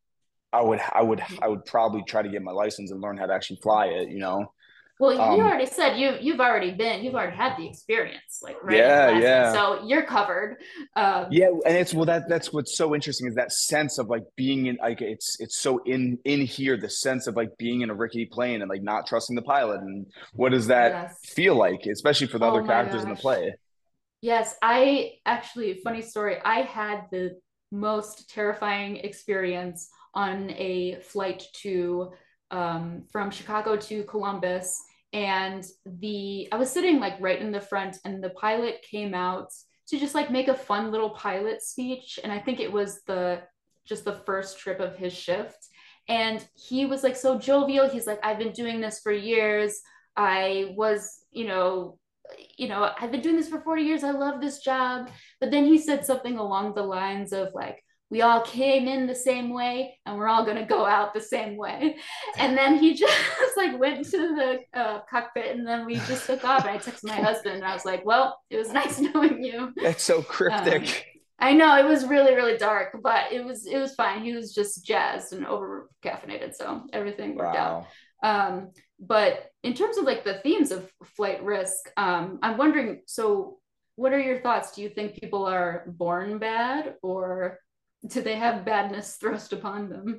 I would probably try to get my license and learn how to actually fly it. Well, you Um, already said you've already had the experience, like right in yeah, Alaska, yeah. so you're covered. Yeah, and it's well Yeah. that's what's so interesting is that sense of like being in like it's so in here, the sense of like being in a rickety plane and like not trusting the pilot, and what does that Yes. feel like, especially for the Oh other my characters in the gosh. play. Yes, I actually, funny story, I had the most terrifying experience on a flight to from Chicago to Columbus. And I was sitting like right in the front, and the pilot came out to just like make a fun little pilot speech. And I think it was just the first trip of his shift. And he was like so jovial. He's like, I've been doing this for years. I was, I've been doing this for 40 years. I love this job. But then he said something along the lines of like, we all came in the same way and we're all going to go out the same way. And then he just like went to the cockpit and then we just took off. And I texted my husband and I was like, well, it was nice knowing you. That's so Um, cryptic. I know it was really, really dark, but it was fine. He was just jazzed and over caffeinated, so everything worked out. Wow. But in terms of like the themes of flight risk, I'm wondering, so what are your thoughts? Do you think people are born bad or do they have badness thrust upon them?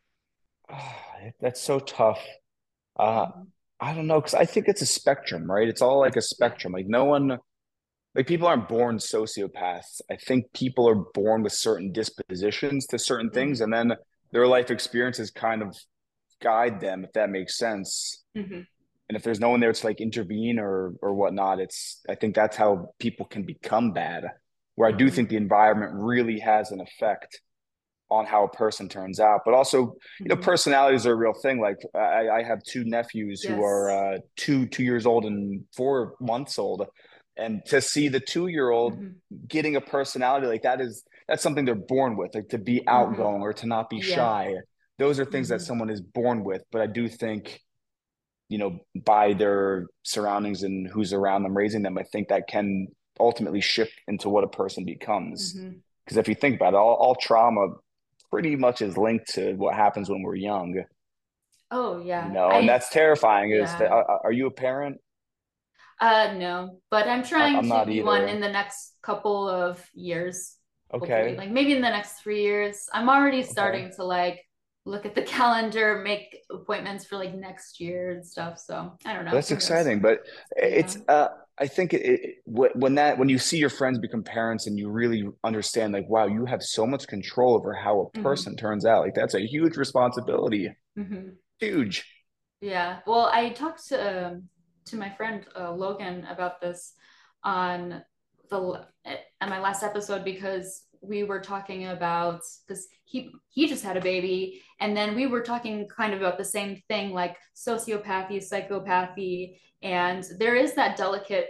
That's so tough. Uh, Mhm. I don't know, because I think it's a spectrum, right? It's all like a Yeah. spectrum. Like no one, like people aren't born sociopaths. I think people are born with certain dispositions to certain things, Hmm. and then their life experiences kind of guide them, if that makes sense. Hmm. And if there's no one there to like intervene or whatnot, I think that's how people can become bad. Where I do Hmm. think the environment really has an effect on how a person turns out. But also, Hmm. personalities are a real thing. Like I have two nephews who are Yes. 2 years old and 4 months old, and to see the 2 year old Hmm. getting a personality like that that's something they're born with, like to be Hmm. outgoing or to not be Yeah. shy. Those are things that Hmm. someone is born with. But I do think, by their surroundings and who's around them raising them, I think that can ultimately shift into what a person becomes. Hmm. Because if you think about it, all trauma pretty much is linked to what happens when we're young, Oh yeah. and that's terrifying. Is that Yeah. are you a parent? No, but I'm trying I'm to not be one in either. the next couple of years, hopefully. Okay. Like maybe in the next 3 years. I'm already Okay. starting to like look at the calendar, make appointments for like next year and stuff. So I don't Well, know. that's Who knows? exciting, but Yeah. it's I think when you see your friends become parents and you really understand like wow, you have so much control over how a Hmm. person turns out. Like that's a huge responsibility. Hmm. Huge. Yeah. Well, I talked to my friend Logan about this on the at my last episode because we were talking about because he just had a baby and then we were talking kind of about the same thing like sociopathy, psychopathy, and there is that delicate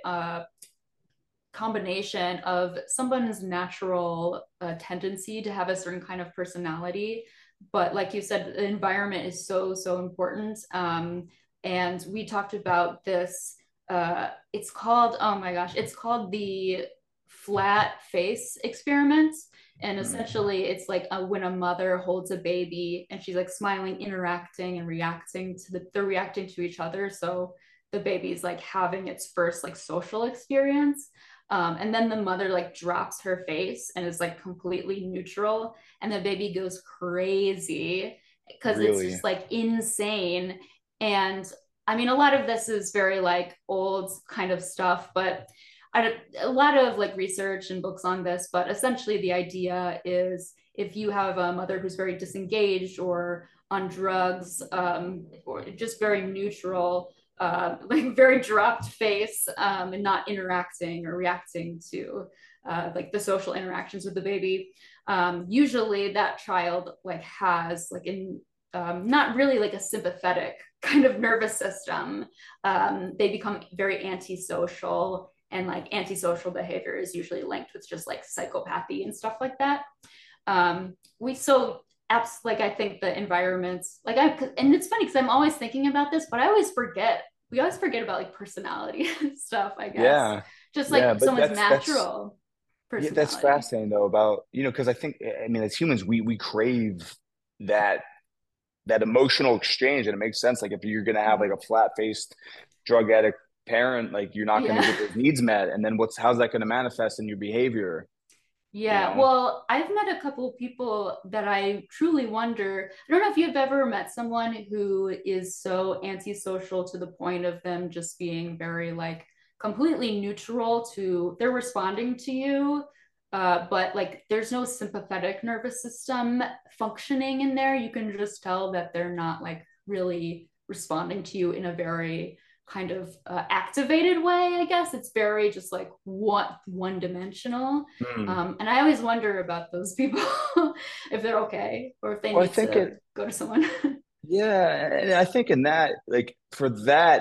combination of someone's natural tendency to have a certain kind of personality. But like you said, the environment is so, so important. And we talked about this. It's called, oh my gosh, it's called the flat face experiment. And Hmm. essentially, it's like when a mother holds a baby and she's like smiling, interacting, and reacting to they're reacting to each other. So the baby's like having its first like social experience. And then the mother like drops her face and is like completely neutral, and the baby goes crazy because it's Really? just like insane. And I mean, a lot of this is very like old kind of stuff, but a lot of like research and books on this. But essentially, the idea is if you have a mother who's very disengaged or on drugs or just very neutral, like very dropped face and not interacting or reacting to like the social interactions with the baby. Usually that child like has like in not really like a sympathetic kind of nervous system. They become very antisocial, and like antisocial behavior is usually linked with just like psychopathy and stuff like that. We so apps like I think the environments like I and it's funny because I'm always thinking about this, but I always forget. We always forget about like personality stuff. I guess Yeah. just Yeah, like but someone's that's natural yeah, that's personality. fascinating though about, because I think, I mean, as humans, we crave that that emotional exchange, and it makes sense. Like if you're gonna have like Mm-hmm. a flat-faced drug addict parent, like you're not gonna Yeah. get those needs met, and then how's that gonna manifest in your behavior, you Yeah, know? well, I've met a couple of people that I truly wonder. I don't know if you've ever met someone who is so antisocial to the point of them just being very like completely neutral to they're responding to you, but like there's no sympathetic nervous system functioning in there. You can just tell that they're not like really responding to you in a very kind of activated way. I guess it's very just like one dimensional. Hmm. And I always wonder about those people if they're okay or if they Well, I need think to it, go to someone. yeah, and I think in that, like for that,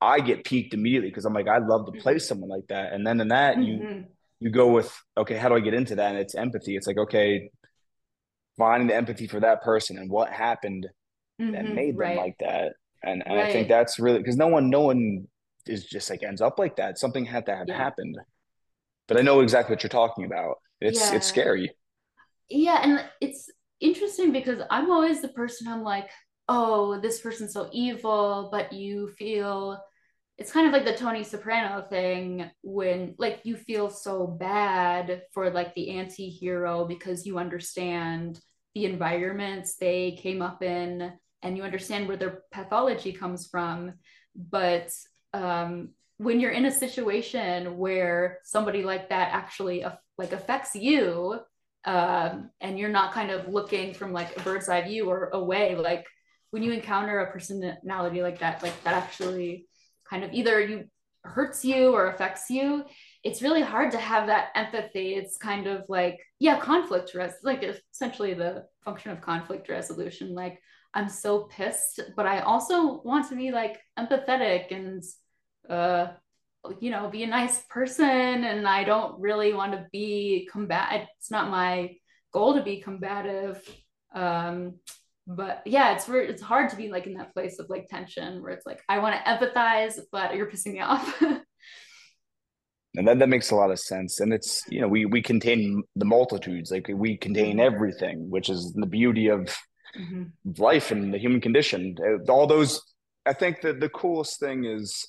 I get piqued immediately because I'm like, I'd love to play Hmm. someone like that. And then in that, Hmm. you go with, okay, how do I get into that? And it's empathy. It's like, okay, finding the empathy for that person and what happened that Hmm. made them Right. like that. And I think Right. that's really because no one is just like ends up like that. Something had to have Yeah. happened. But I know exactly what you're talking about. It's Yeah. scary. Yeah, and it's interesting because I'm always the person I'm like, oh, this person's so evil, but you feel it's kind of like the Tony Soprano thing when like you feel so bad for like the anti-hero because you understand the environments they came up in and you understand where their pathology comes from. But when you're in a situation where somebody like that actually like affects you, and you're not kind of looking from like a bird's eye view or away, like when you encounter a personality like that actually kind of either you hurts you or affects you, it's really hard to have that empathy. It's kind of like, yeah, like essentially the function of conflict resolution. Like, I'm so pissed, but I also want to be like empathetic and uh be a nice person, and I don't really want to be combat it's not my goal to be combative. um but yeah, it's hard to be like in that place of like tension where it's like I want to empathize but you're pissing me off. And that makes a lot of sense. And it's, we contain the multitudes, like we contain Hmm. everything, which is the beauty of Hmm. life and the human condition. All those, I think that the coolest thing is,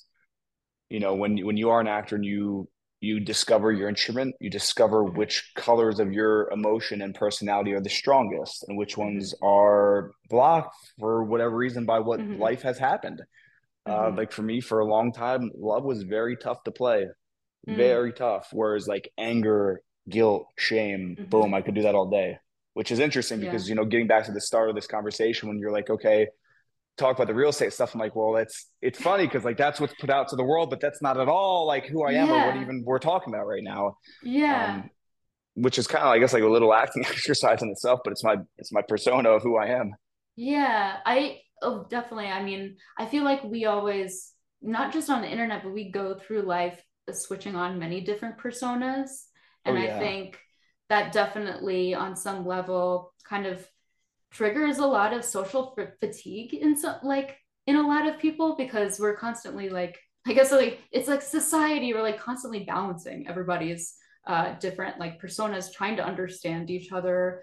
when you are an actor and you discover your instrument, you discover Hmm. which colors of your emotion and personality are the strongest and which Hmm. ones are blocked for whatever reason by what Hmm. life has happened. Hmm. Like for me, for a long time, love was very tough to play, Hmm. very tough. Whereas like anger, guilt, shame, boom, Hmm. I could do that all day, which is interesting Yeah. because, getting back to the start of this conversation when you're like, okay, talk about the real estate stuff. I'm like, well, it's funny because like that's what's put out to the world, but that's not at all like who I am or what Yeah. even we're talking about right now. Yeah. Um, which is kind of, I guess, like a little acting exercise in itself, but it's my persona of who I am. Yeah, oh, definitely. I mean, I feel like we always, not just on the internet, but we go through life switching on many different personas. Oh And I yeah. think that definitely, on some level, kind of triggers a lot of social fatigue in some, like, in a lot of people because we're constantly like, I guess like it's like society, we're like constantly balancing everybody's different like personas, trying to understand each other.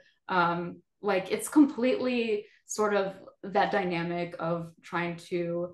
Like it's completely sort of that dynamic of trying to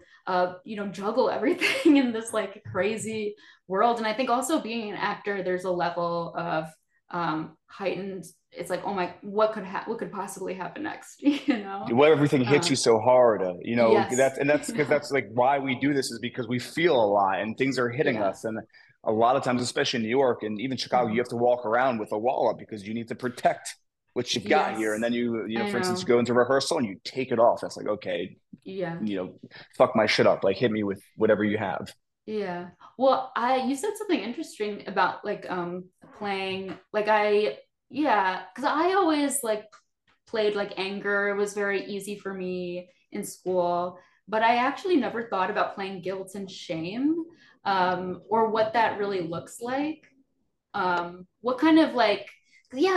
juggle everything in this like crazy world. And I think also being an actor, there's a level of heightened, it's like, oh my, what could possibly happen next? What everything hits you um so hard, yes. that's because that's like why we do this is because we feel a lot and things are hitting Yeah. us. And a lot of times, especially in New York and even Chicago, you Hmm. have to walk around with a wall up because you need to protect what you've got here. And Yes, then I for instance, you know. go into rehearsal and you take it off. That's like, okay, Yeah. you know, fuck my shit up. Like hit me with whatever you have. Yeah. Well, I you said something interesting about like playing like I yeah, because I always like played like anger. It was very easy for me in school, but I actually never thought about playing guilt and shame, or what that really looks like. What kind of like, yeah,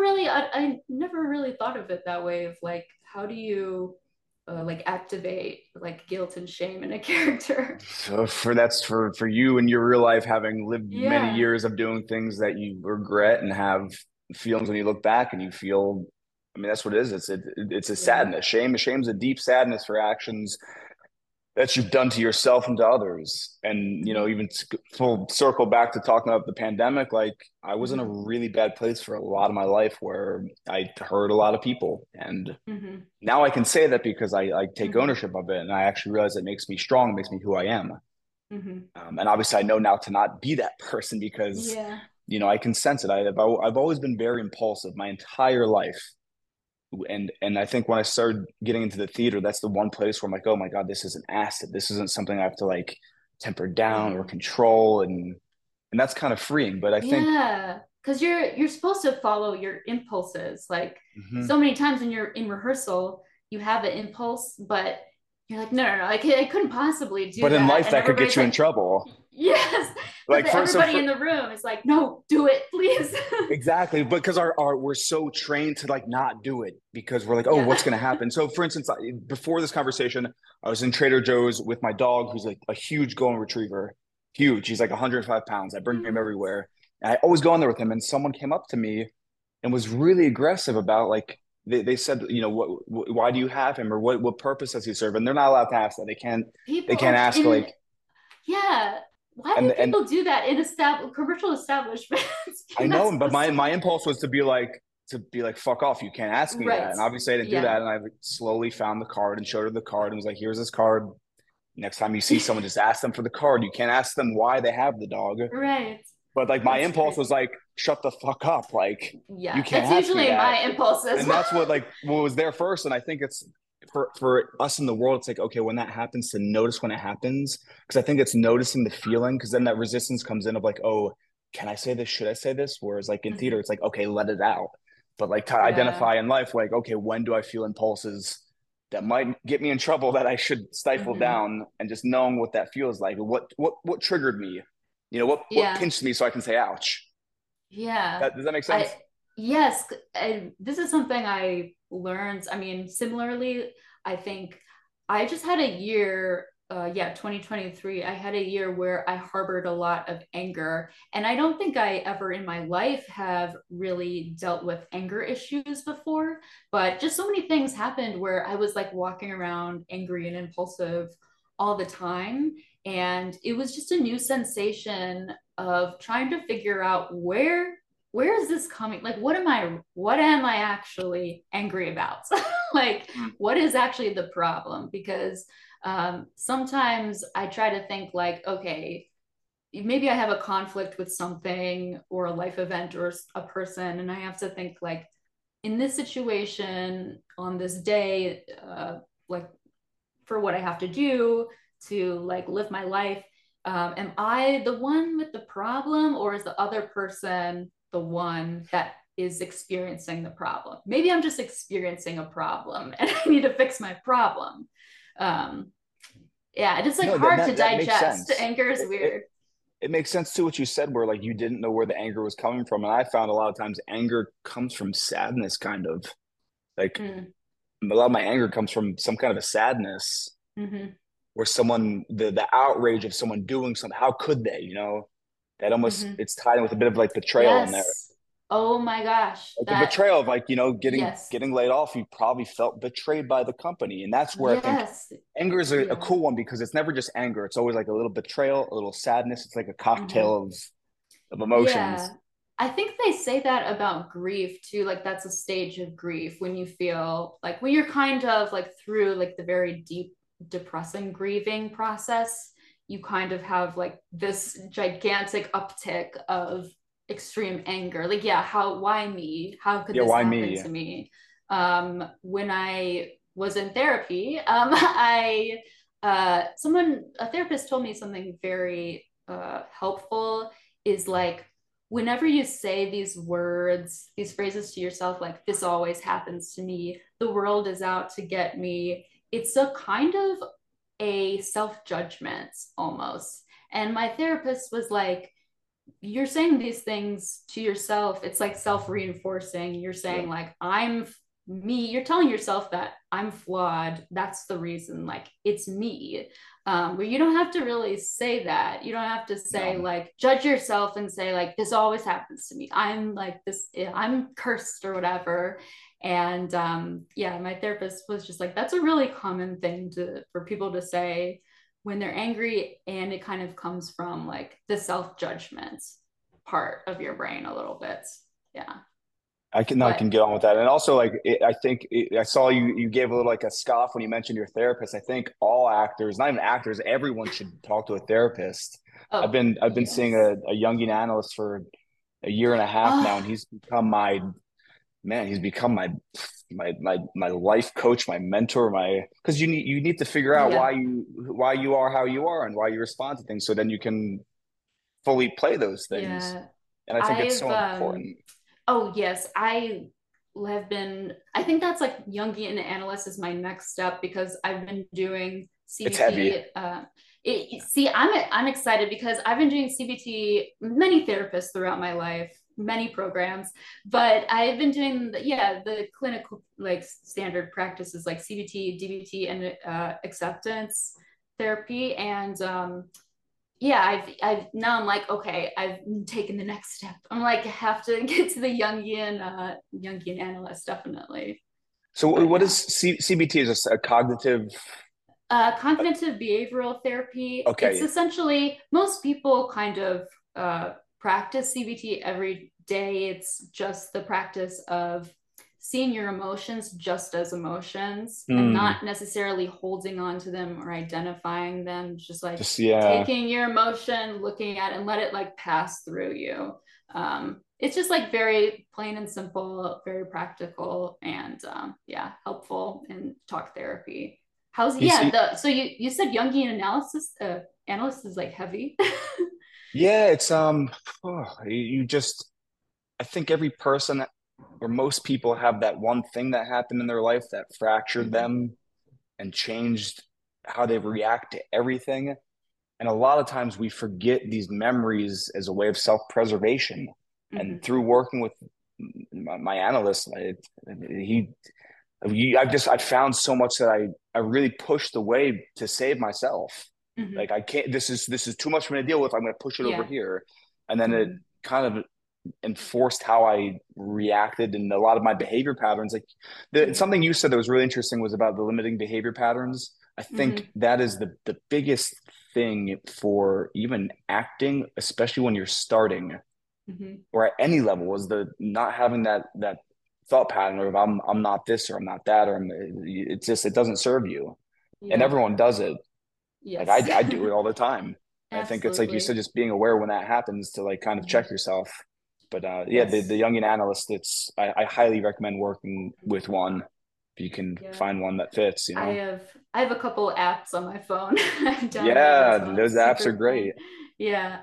I never really thought of it that way of like how do you like activate like guilt and shame in a character. So for you in your real life, having lived many Yeah. years of doing things that you regret and have feelings when you look back and you feel, I mean, that's what it is. It's a Yeah. sadness. Shame's a deep sadness for actions that you've done to yourself and to others. And, Hmm. even full circle back to talking about the pandemic, like I was in a Hmm. really bad place for a lot of my life where I hurt a lot of people. And Hmm. now I can say that because I take Hmm. ownership of it and I actually realize it makes me strong, it makes me who I am. Hmm. And obviously, I know now to not be that person because, Yeah. I can sense it. I've always been very impulsive my entire life. And I think when I started getting into the theater, that's the one place where I'm like, oh my God, this is an asset. This isn't something I have to like temper down or Hmm. control. And that's kind of freeing. But I think, Yeah. Because you're supposed to follow your impulses. Like mhm, so many times when you're in rehearsal, you have an impulse, but you're like, no, no, no, I couldn't possibly do But in that. life, And that could get everybody's you in like, trouble. yes. But Like the, for so everybody for in the room is like, no, do it, please. exactly, because our we're so trained to like not do it because we're like, oh, Yeah. what's going to happen? So, for instance, before this conversation, I was in Trader Joe's with my dog, who's like a huge golden retriever, huge. He's like 105 pounds. I bring him everywhere, and I always go in there with him. And someone came up to me and was really aggressive about like they said, you know, why do you have him, or what purpose does he serve? And they're not allowed to ask that. They can't People ask in, like yeah. Why and do and people do that in commercial establishments? I You're not know, but supposed to my be. impulse was to be like, fuck off, you can't ask me that. Right. And obviously I didn't do Yeah. that. And I slowly found the card and showed her the card and was like, here's this card. Next time you see someone, just ask them for the card. You can't ask them why they have the dog. Right. But like my That's impulse was crazy. like, shut the fuck up. Like, you Yeah. can't That's ask me usually that. my impulse as And well. that's what was there first. And I think it's for us in the world, it's like, okay, when that happens, to notice when it happens. Cause I think it's noticing the feeling, because then that resistance comes in of like, oh, can I say this? Should I say this? Whereas like in theater, Mhm. it's like, okay, let it out. But like to Yeah. identify in life, like, okay, when do I feel impulses that might get me in trouble that I should stifle Hmm. down, and just knowing what that feels like, what triggered me, you know, what Yeah. pinched me so I can say ouch. Yeah. Does that make sense? I yes, this is something I learned. I mean, similarly, I think I just had a year, yeah, 2023. I had a year where I harbored a lot of anger, and I don't think I ever in my life have really dealt with anger issues before, but just so many things happened where I was like walking around angry and impulsive all the time, and it was just a new sensation of trying to figure out where is this coming, like what am I actually angry about, like Mm. what is actually the problem, because sometimes I try to think like, okay, maybe I have a conflict with something or a life event or a person, and I have to think like, in this situation on this day, like for what I have to do to like live my life. Am I the one with the problem, or is the other person the one that is experiencing the problem? Maybe I'm just experiencing a problem and I need to fix my problem. Um, yeah, it's like No, hard to that makes digest. sense. Anger is It, weird. it makes sense too what you said, where like you didn't know where the anger was coming from. And I found a lot of times anger comes from sadness, kind of like Mm, a lot of my anger comes from some kind of a sadness, mm-hmm, where someone, the outrage of someone doing something, how could they, you know, that almost, mm-hmm. it's tied in with a bit of like betrayal in there. Yes. Oh my gosh. Like the That, betrayal of like, you know, yes. getting laid off, you probably felt betrayed by the company. And that's where I think Yes. anger is a Yeah. cool one, because it's never just anger. It's always like a little betrayal, a little sadness. It's like a Mm-hmm. cocktail of Yeah. emotions. I think they say that about grief too. Like that's a stage of grief when you feel like when you're kind of like through like the very deep, depressing grieving process, you kind of have like this gigantic uptick of extreme anger. Like, yeah, why me? How could Yeah, this why happen me? to me? When I was in therapy, a therapist told me something very helpful, is like, whenever you say these words, these phrases to yourself, like, this always happens to me, the world is out to get me, it's a kind of a self judgment almost. And my therapist was like, you're saying these things to yourself. It's like self reinforcing. You're Yeah. saying, like, I'm me. You're telling yourself that I'm flawed. That's the reason. Like, it's me. But you don't have to really say that. You don't have to say, No. like, judge yourself and say, like, this always happens to me. I'm like this, I'm cursed or whatever. And yeah, my therapist was just like, that's a really common thing for people to say when they're angry, and it kind of comes from like the self-judgment part of your brain a little bit. Yeah. I can But get on with that. And also, like, I think I saw you gave a little like a scoff when you mentioned your therapist. I think all actors, not even actors, everyone should talk to a therapist. oh, I've been seeing yes. a Jungian analyst for a year and a half now, and Oh, he's become my man. He's become my life coach, my mentor, my because you need to figure out yeah. why you are how you are and why you respond to things, so then you can fully play those things. Yeah. And I think it's I've so important. oh yes, I have been, I think that's like Jungian analyst is my next step because I've been doing It's heavy. CBT. See, I'm excited because I've been doing CBT, many therapists throughout my life, many programs, but I've been doing the clinical like standard practices like CBT, DBT, and acceptance therapy, and yeah, I've now I'm like, okay, I've taken the next step. I'm like, I have to get to the Jungian analyst, definitely. So But what is yeah. CBT? Is a cognitive? Cognitive behavioral therapy, it's Okay, essentially most people kind of practice CBT every day. It's just the practice of seeing your emotions just as emotions and hmm. not necessarily holding on to them or identifying them, just like Just yeah. taking your emotion, looking at it, and let it like pass through you. It's just like very plain and simple, very practical, and yeah, helpful in talk therapy. How's You yeah see, the so you said Jungian analyst is like heavy. yeah, it's you just I think every person or most people have that one thing that happened in their life that fractured Mm-hmm. them and changed how they react to everything. And a lot of times we forget these memories as a way of self-preservation. And Mm-hmm. through working with my analyst, I found so much that I really pushed away to save myself. Mm-hmm. Like I can't. This is too much for me to deal with. I'm going to push it over Yeah. here, and then it Mm-hmm. kind of enforced how I reacted and a lot of my behavior patterns. Like Mm-hmm. something you said that was really interesting was about the limiting behavior patterns. I think Mm-hmm. that is the biggest thing for even acting, especially when you're starting Mm-hmm. or at any level, is the not having that thought pattern of I'm not this or I'm not that it's just it doesn't serve you, and Yeah. everyone does it. Like Yes. I do it all the time. I think it's like you said, Absolutely. just being aware when that happens to like kind of Mm-hmm. check yourself. But yeah, the Yes. Jungian analyst, I highly recommend working with one if you can Yeah. find one that fits, you I know? have I have a couple apps on my phone I've downloaded, Yeah, so those it's apps are super fun. great. Yeah.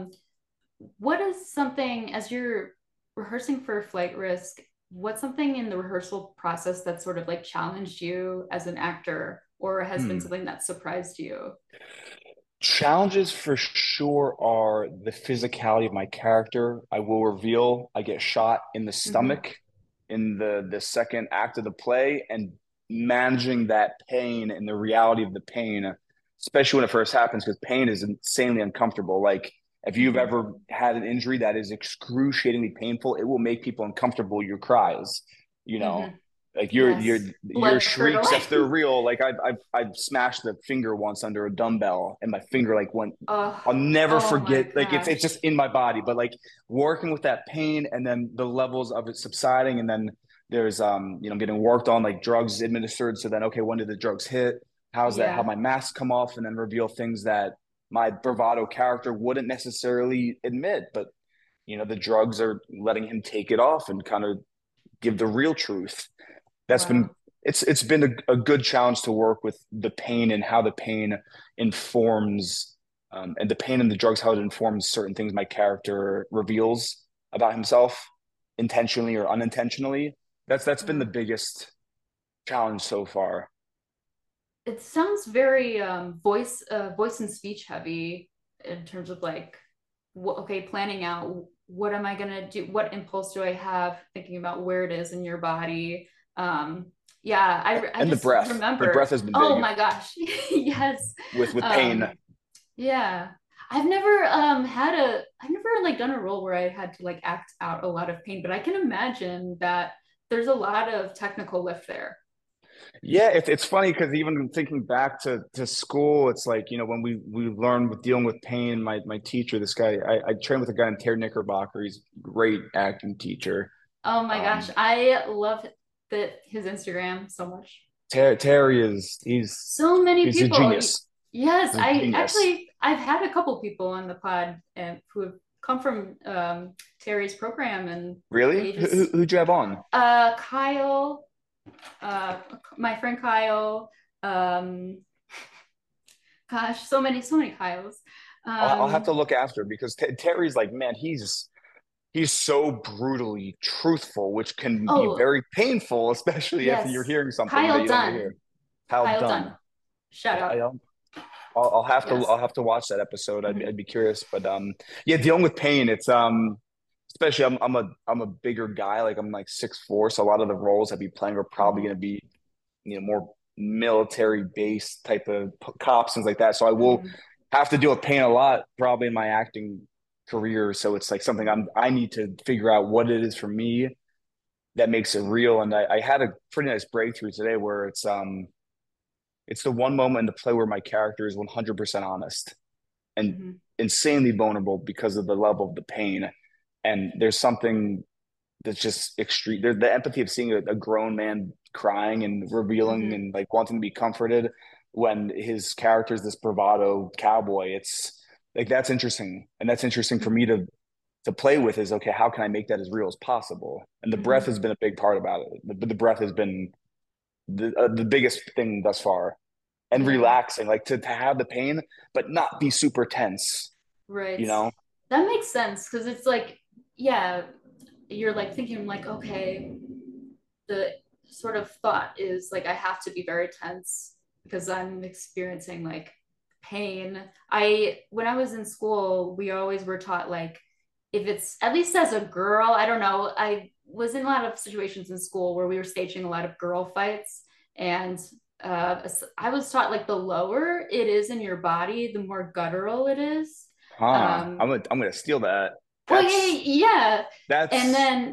What is something as you're rehearsing for flight risk, what's something in the rehearsal process that sort of like challenged you as an actor or has been Hmm. something that surprised you? Challenges for sure are the physicality of my character. I will reveal I get shot in the Mm-hmm. stomach in the second act of the play, and managing that pain and the reality of the pain, especially when it first happens, because pain is insanely uncomfortable. Like if you've Mm-hmm. ever had an injury that is excruciatingly painful, it will make people uncomfortable. Your cries, you know, Mm-hmm. like Yes. your Blood shrieks if they're curdling. real. Like I've smashed a finger once under a dumbbell, and my finger like went. Oh, I'll never oh my forget. Like it's just gosh. in my body, but like working with that pain and then the levels of it subsiding, and then there's getting worked on like drugs administered. So then okay, when did the drugs hit? How's that? How Yeah. my mask come off, and then reveal things that my bravado character wouldn't necessarily admit, but the drugs are letting him take it off and kind of give the real truth. That's been Wow. it's been a good challenge to work with the pain and how the pain informs and the pain and the drugs, how it informs certain things my character reveals about himself, intentionally or unintentionally. That's been the Wow. biggest challenge so far. It sounds very voice and speech heavy in terms of like okay, planning out what am I gonna do, what impulse do I have, thinking about where it is in your body. Yeah, I And just the breath remember, has been oh big my gosh. Yes. with pain. um yeah, I've never like done a role where I had to like act out a lot of pain, but I can imagine that there's a lot of technical lift there. Yeah, it's funny because even thinking back to school, it's like, when we learned with dealing with pain, my teacher, this guy, I trained with a guy named Terry Knickerbocker. He's a great acting teacher. Oh my gosh, Um, I love his Instagram so much. Terry is So many he's a people. genius. Yes, He's a I genius. actually I've had a couple people on the pod and who have come from Terry's program, and Really? they just Who'd you have on? Kyle, my friend Kyle, um gosh, so many Kyles. I'll have to Um look after because Terry's like, man, he's so brutally truthful, which can be Oh, very painful, especially if you're yes. hearing something that Kyle you don't want to hear. Dunn. How Kyle done? Dunn. Shout I, out. I'll, I'll have to Yes. watch that episode. Mhm. I'd be curious, but yeah, dealing with pain. It's especially I'm a bigger guy. Like I'm like 6'4", so a lot of the roles I'd be playing are probably Mhm. going to be more military based type of cops, things like that. So I will Mhm. have to deal with pain a lot probably in my acting career. So it's like something Mhm. I need to figure out what it is for me that makes it real. And I had a pretty nice breakthrough today where it's the one moment in the play where my character is 100% honest and Mhm. insanely vulnerable because of the level of the pain. And there's something that's just extreme. There's the empathy of seeing a grown man crying and revealing Mhm. and like wanting to be comforted when his character is this bravado cowboy. It's like that's interesting, and that's interesting for me Mhm. to play with. Is okay, how can I make that as real as possible? And the breath Mhm. has been a big part about it. The breath has been the biggest thing thus far, and Yeah. relaxing, like to have the pain but not be super tense. Right. You know? That makes sense because it's like, yeah, you're like thinking like, okay, the sort of thought is like I have to be very tense because I'm experiencing like pain. I when I was in school, we always were taught like if it's at least as a girl, I don't know. I was in a lot of situations in school where we were staging a lot of girl fights, and I was taught like the lower it is in your body, the more guttural it is. Huh. Um, I'm gonna steal that. well, yeah, yeah. And That's then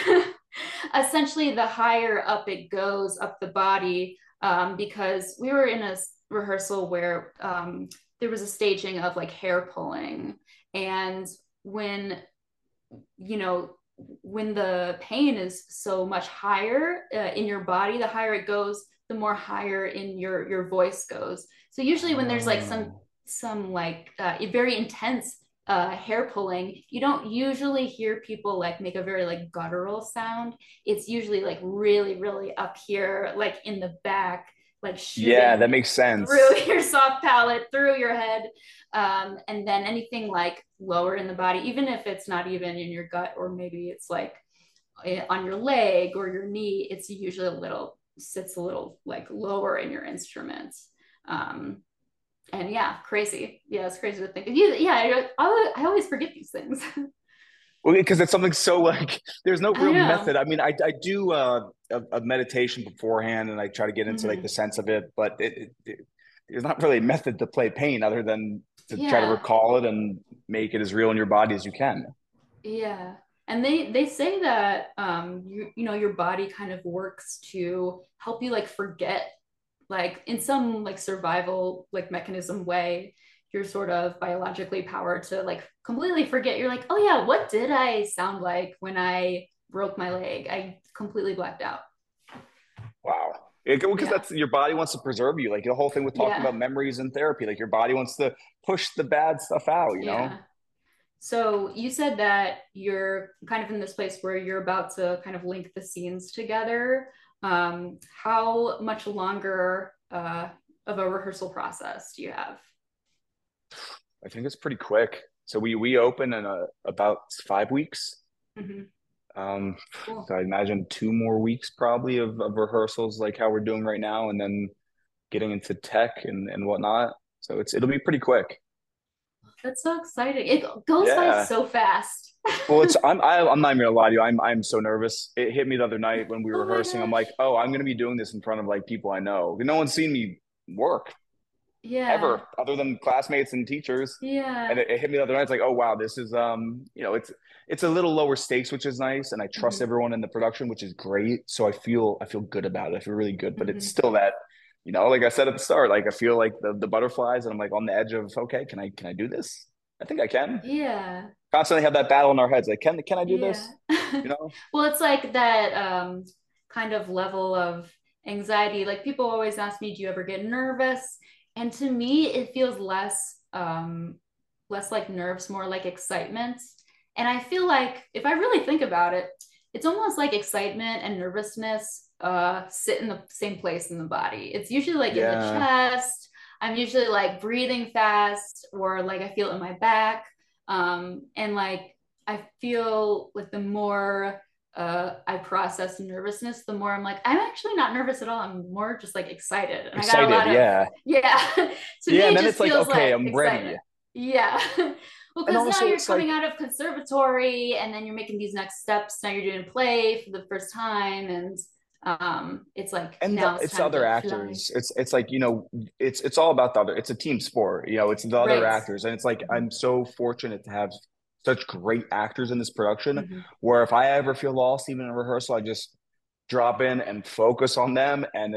essentially the higher up it goes up the body, because we were in a rehearsal where there was a staging of like hair pulling. And when, you know, when the pain is so much higher in your body, the higher it goes, the more higher in your voice goes. So usually when there's like oh. some like very intense hair pulling, you don't usually hear people like make a very like guttural sound. It's usually like really, really up here, like in the back, like Yeah, that shooting makes through sense. your soft palate, through your head. And then anything like lower in the body, even if it's not even in your gut, or maybe it's like on your leg or your knee, it's usually a little sits a little like lower in your instruments. Um, and yeah, crazy. Yeah, it's crazy to think. Yeah, I always forget these things. Well, because it's something so like there's no I real know. method. I mean, I do a meditation beforehand, and I try to get into like the Mm-hmm. sense of it, but there's not really a method to play pain other than to try to Yeah, recall it and make it as real in your body as you can. yeah. And they say that you know your body kind of works to help you like forget, like in some like survival like mechanism way, you're sort of biologically powered to like completely forget. You're like, oh yeah, what did I sound like when I broke my leg? I completely blacked out. Wow. Because Yeah. that's your body wants to preserve you. Like the whole thing with talking Yeah. about memories and therapy, like your body wants to push the bad stuff out, you know? Yeah. So you said that you're kind of in this place where you're about to kind of link the scenes together. How much longer of a rehearsal process do you have? I think it's pretty quick. So we open in about 5 weeks. Mm-hmm. Um, Cool. so I imagine 2 more weeks probably of rehearsals like how we're doing right now, and then getting into tech and whatnot. So it'll be pretty quick. That's so exciting. It goes by Yeah. so fast. Well, I'm not even gonna lie to you. I'm so nervous. It hit me the other night when we were Oh my rehearsing. I'm like, gosh. oh, I'm gonna be doing this in front of like people I know. No one's seen me work Yeah. ever, other than classmates and teachers. And Yeah. it hit me the other night. It's like, oh wow, this is it's a little lower stakes, which is nice, and I trust Hmm. everyone in the production, which is great. So I feel good about it. I feel really good, but it's Hmm. still that, like I said at the start, like I feel like the butterflies, and I'm like on the edge of okay, can I do this? I think I can. Yeah. Constantly have that battle in our heads, like can I do Yeah. this? You know? Well, it's like that kind of level of anxiety. Like people always ask me, do you ever get nervous? And to me, it feels less like nerves, more like excitement. And I feel like if I really think about it, it's almost like excitement and nervousness sit in the same place in the body. It's usually like in the Yeah. chest. I'm usually like breathing fast, or like I feel it in my back. And like I feel like the more I process nervousness, the more I'm like, I'm actually not nervous at all. I'm more just like excited. And I got a Excited, lot of, yeah. yeah, to me, Yeah, and it then just it's like, feels okay, like I'm ready. excitement. Yeah. Well, And because now also you're it's coming like, out of conservatory and then you're making these next steps. Now you're doing play for the first time. And it's like, and now it's it's the time other to fly. actors. It's like, it's all about the other. It's a team sport. It's the other Right. actors, and it's like Mm-hmm. I'm so fortunate to have such great actors in this production. Mm-hmm. Where if I ever feel lost, even in rehearsal, I just drop in and focus on them, and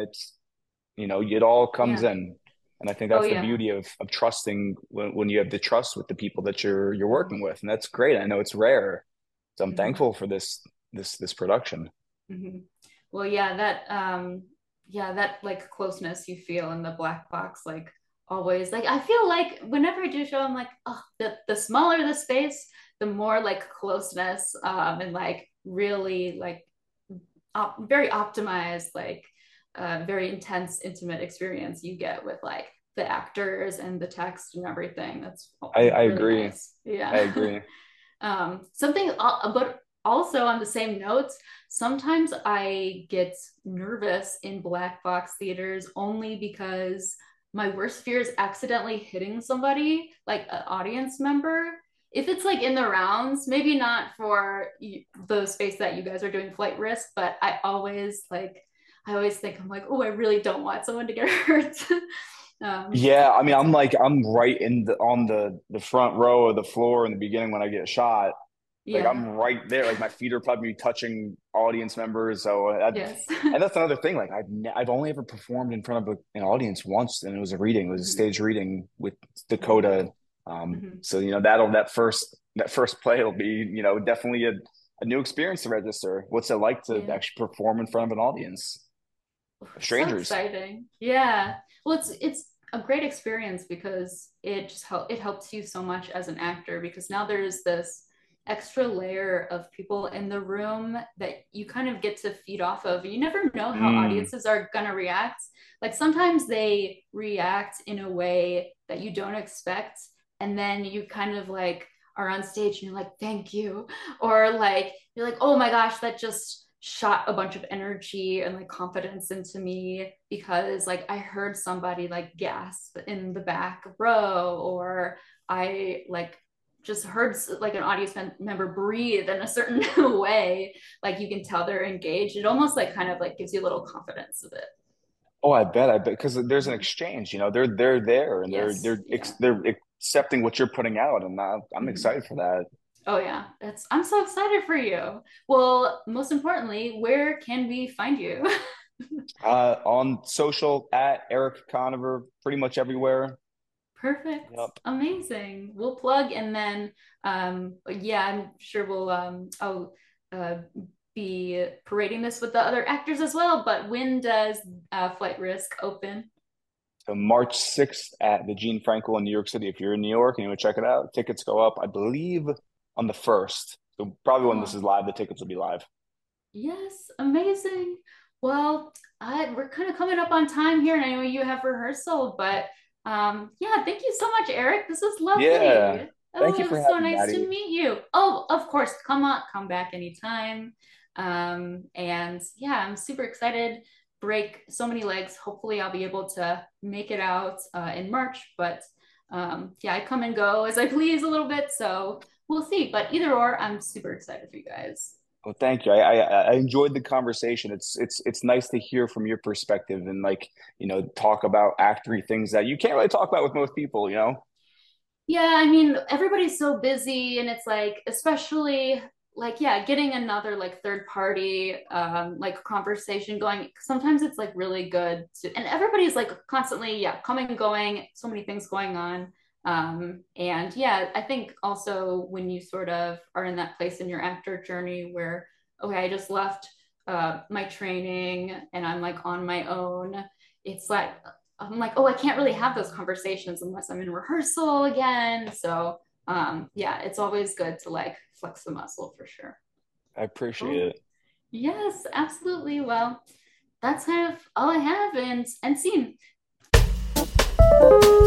it all comes Yeah. in. And I think Oh, that's the yeah. beauty of trusting when you have the trust with the people that you're Mm-hmm. working with, and that's great. I know it's rare, so I'm Mm-hmm. thankful for this production. Mm-hmm. Well, yeah, that like closeness you feel in the black box, like always. Like I feel like whenever I do show, I'm like, oh, the smaller the space, the more like closeness, and like really like very optimized, like very intense, intimate experience you get with like the actors and the text and everything. That's I really agree. nice. Yeah. I agree. Something, but also on the same note, sometimes I get nervous in black box theaters only because my worst fear is accidentally hitting somebody, like an audience member. If it's like in the rounds, maybe not for the space that you guys are doing flight risk, but I always think I'm like, oh, I really don't want someone to get hurt. Yeah, I mean, That's I'm right in the on the front row of the floor in the beginning when I get shot. Like yeah, I'm right there. Like my feet are probably touching audience members. yes. And that's another thing. Like I've only ever performed in front of an audience once, and it was a reading. It was a Mhm, stage reading with mhm, Dakota. mhm. So that first play will be definitely a new experience to register. What's it like to Yeah. actually perform in front of an audience of So strangers? exciting. Yeah. Well, it's a great experience because it helps you so much as an actor because now there's this extra layer of people in the room that you kind of get to feed off of. You never know how Mm, audiences are going to react. Like sometimes they react in a way that you don't expect and then you kind of like are on stage and you're like thank you or like you're like oh my gosh that just shot a bunch of energy and like confidence into me because like I heard somebody like gasp in the back row or I like just heard like an audience member breathe in a certain way like you can tell they're engaged. It almost like kind of like gives you a little confidence of it. oh, I bet because there's an exchange. They're there and they're Yes, they're yeah. they're accepting what you're putting out, and I'm Mm-hmm. excited for that. Oh yeah, that's I'm so excited for you. Well, most importantly, where can we find you? On social at Eric Conover, pretty much everywhere. Perfect. Yep. Amazing. We'll plug and then yeah, I'm sure I'll uh be parading this with the other actors as well. But when does Flight Risk open? So March 6th at the Gene Frankel in New York City. If you're in New York and you want to check it out, tickets go up, I believe, on the 1st. So probably when this Cool. is live, the tickets will be live. Yes, amazing. Well, we're kind of coming up on time here, and I know you have rehearsal, but yeah, thank you so much, Eric. This was Yeah. lovely. Thank Oh, you it for was so having me, nice to Maddie. meet you. Oh, of course, come on, come back anytime. And yeah, I'm super excited. Break so many legs. Hopefully, I'll be able to make it out in March, but yeah, I come and go as I please a little bit, so we'll see. But either or, I'm super excited for you guys. Well, thank you. I enjoyed the conversation. It's nice to hear from your perspective and talk about actory things that you can't really talk about with most people. Yeah, I mean, everybody's so busy, and it's like, especially like, yeah, getting another like third party like conversation going. Sometimes it's like really good to, and everybody's like constantly, yeah, coming and going, so many things going on. And yeah, I think also when you sort of are in that place in your actor journey where, okay, I just left my training and I'm like on my own, it's like I'm like, oh, I can't really have those conversations unless I'm in rehearsal again. So yeah, it's always good to like flex the muscle for sure. I appreciate Cool. it. Yes, absolutely. Well, that's kind of all I have and scene.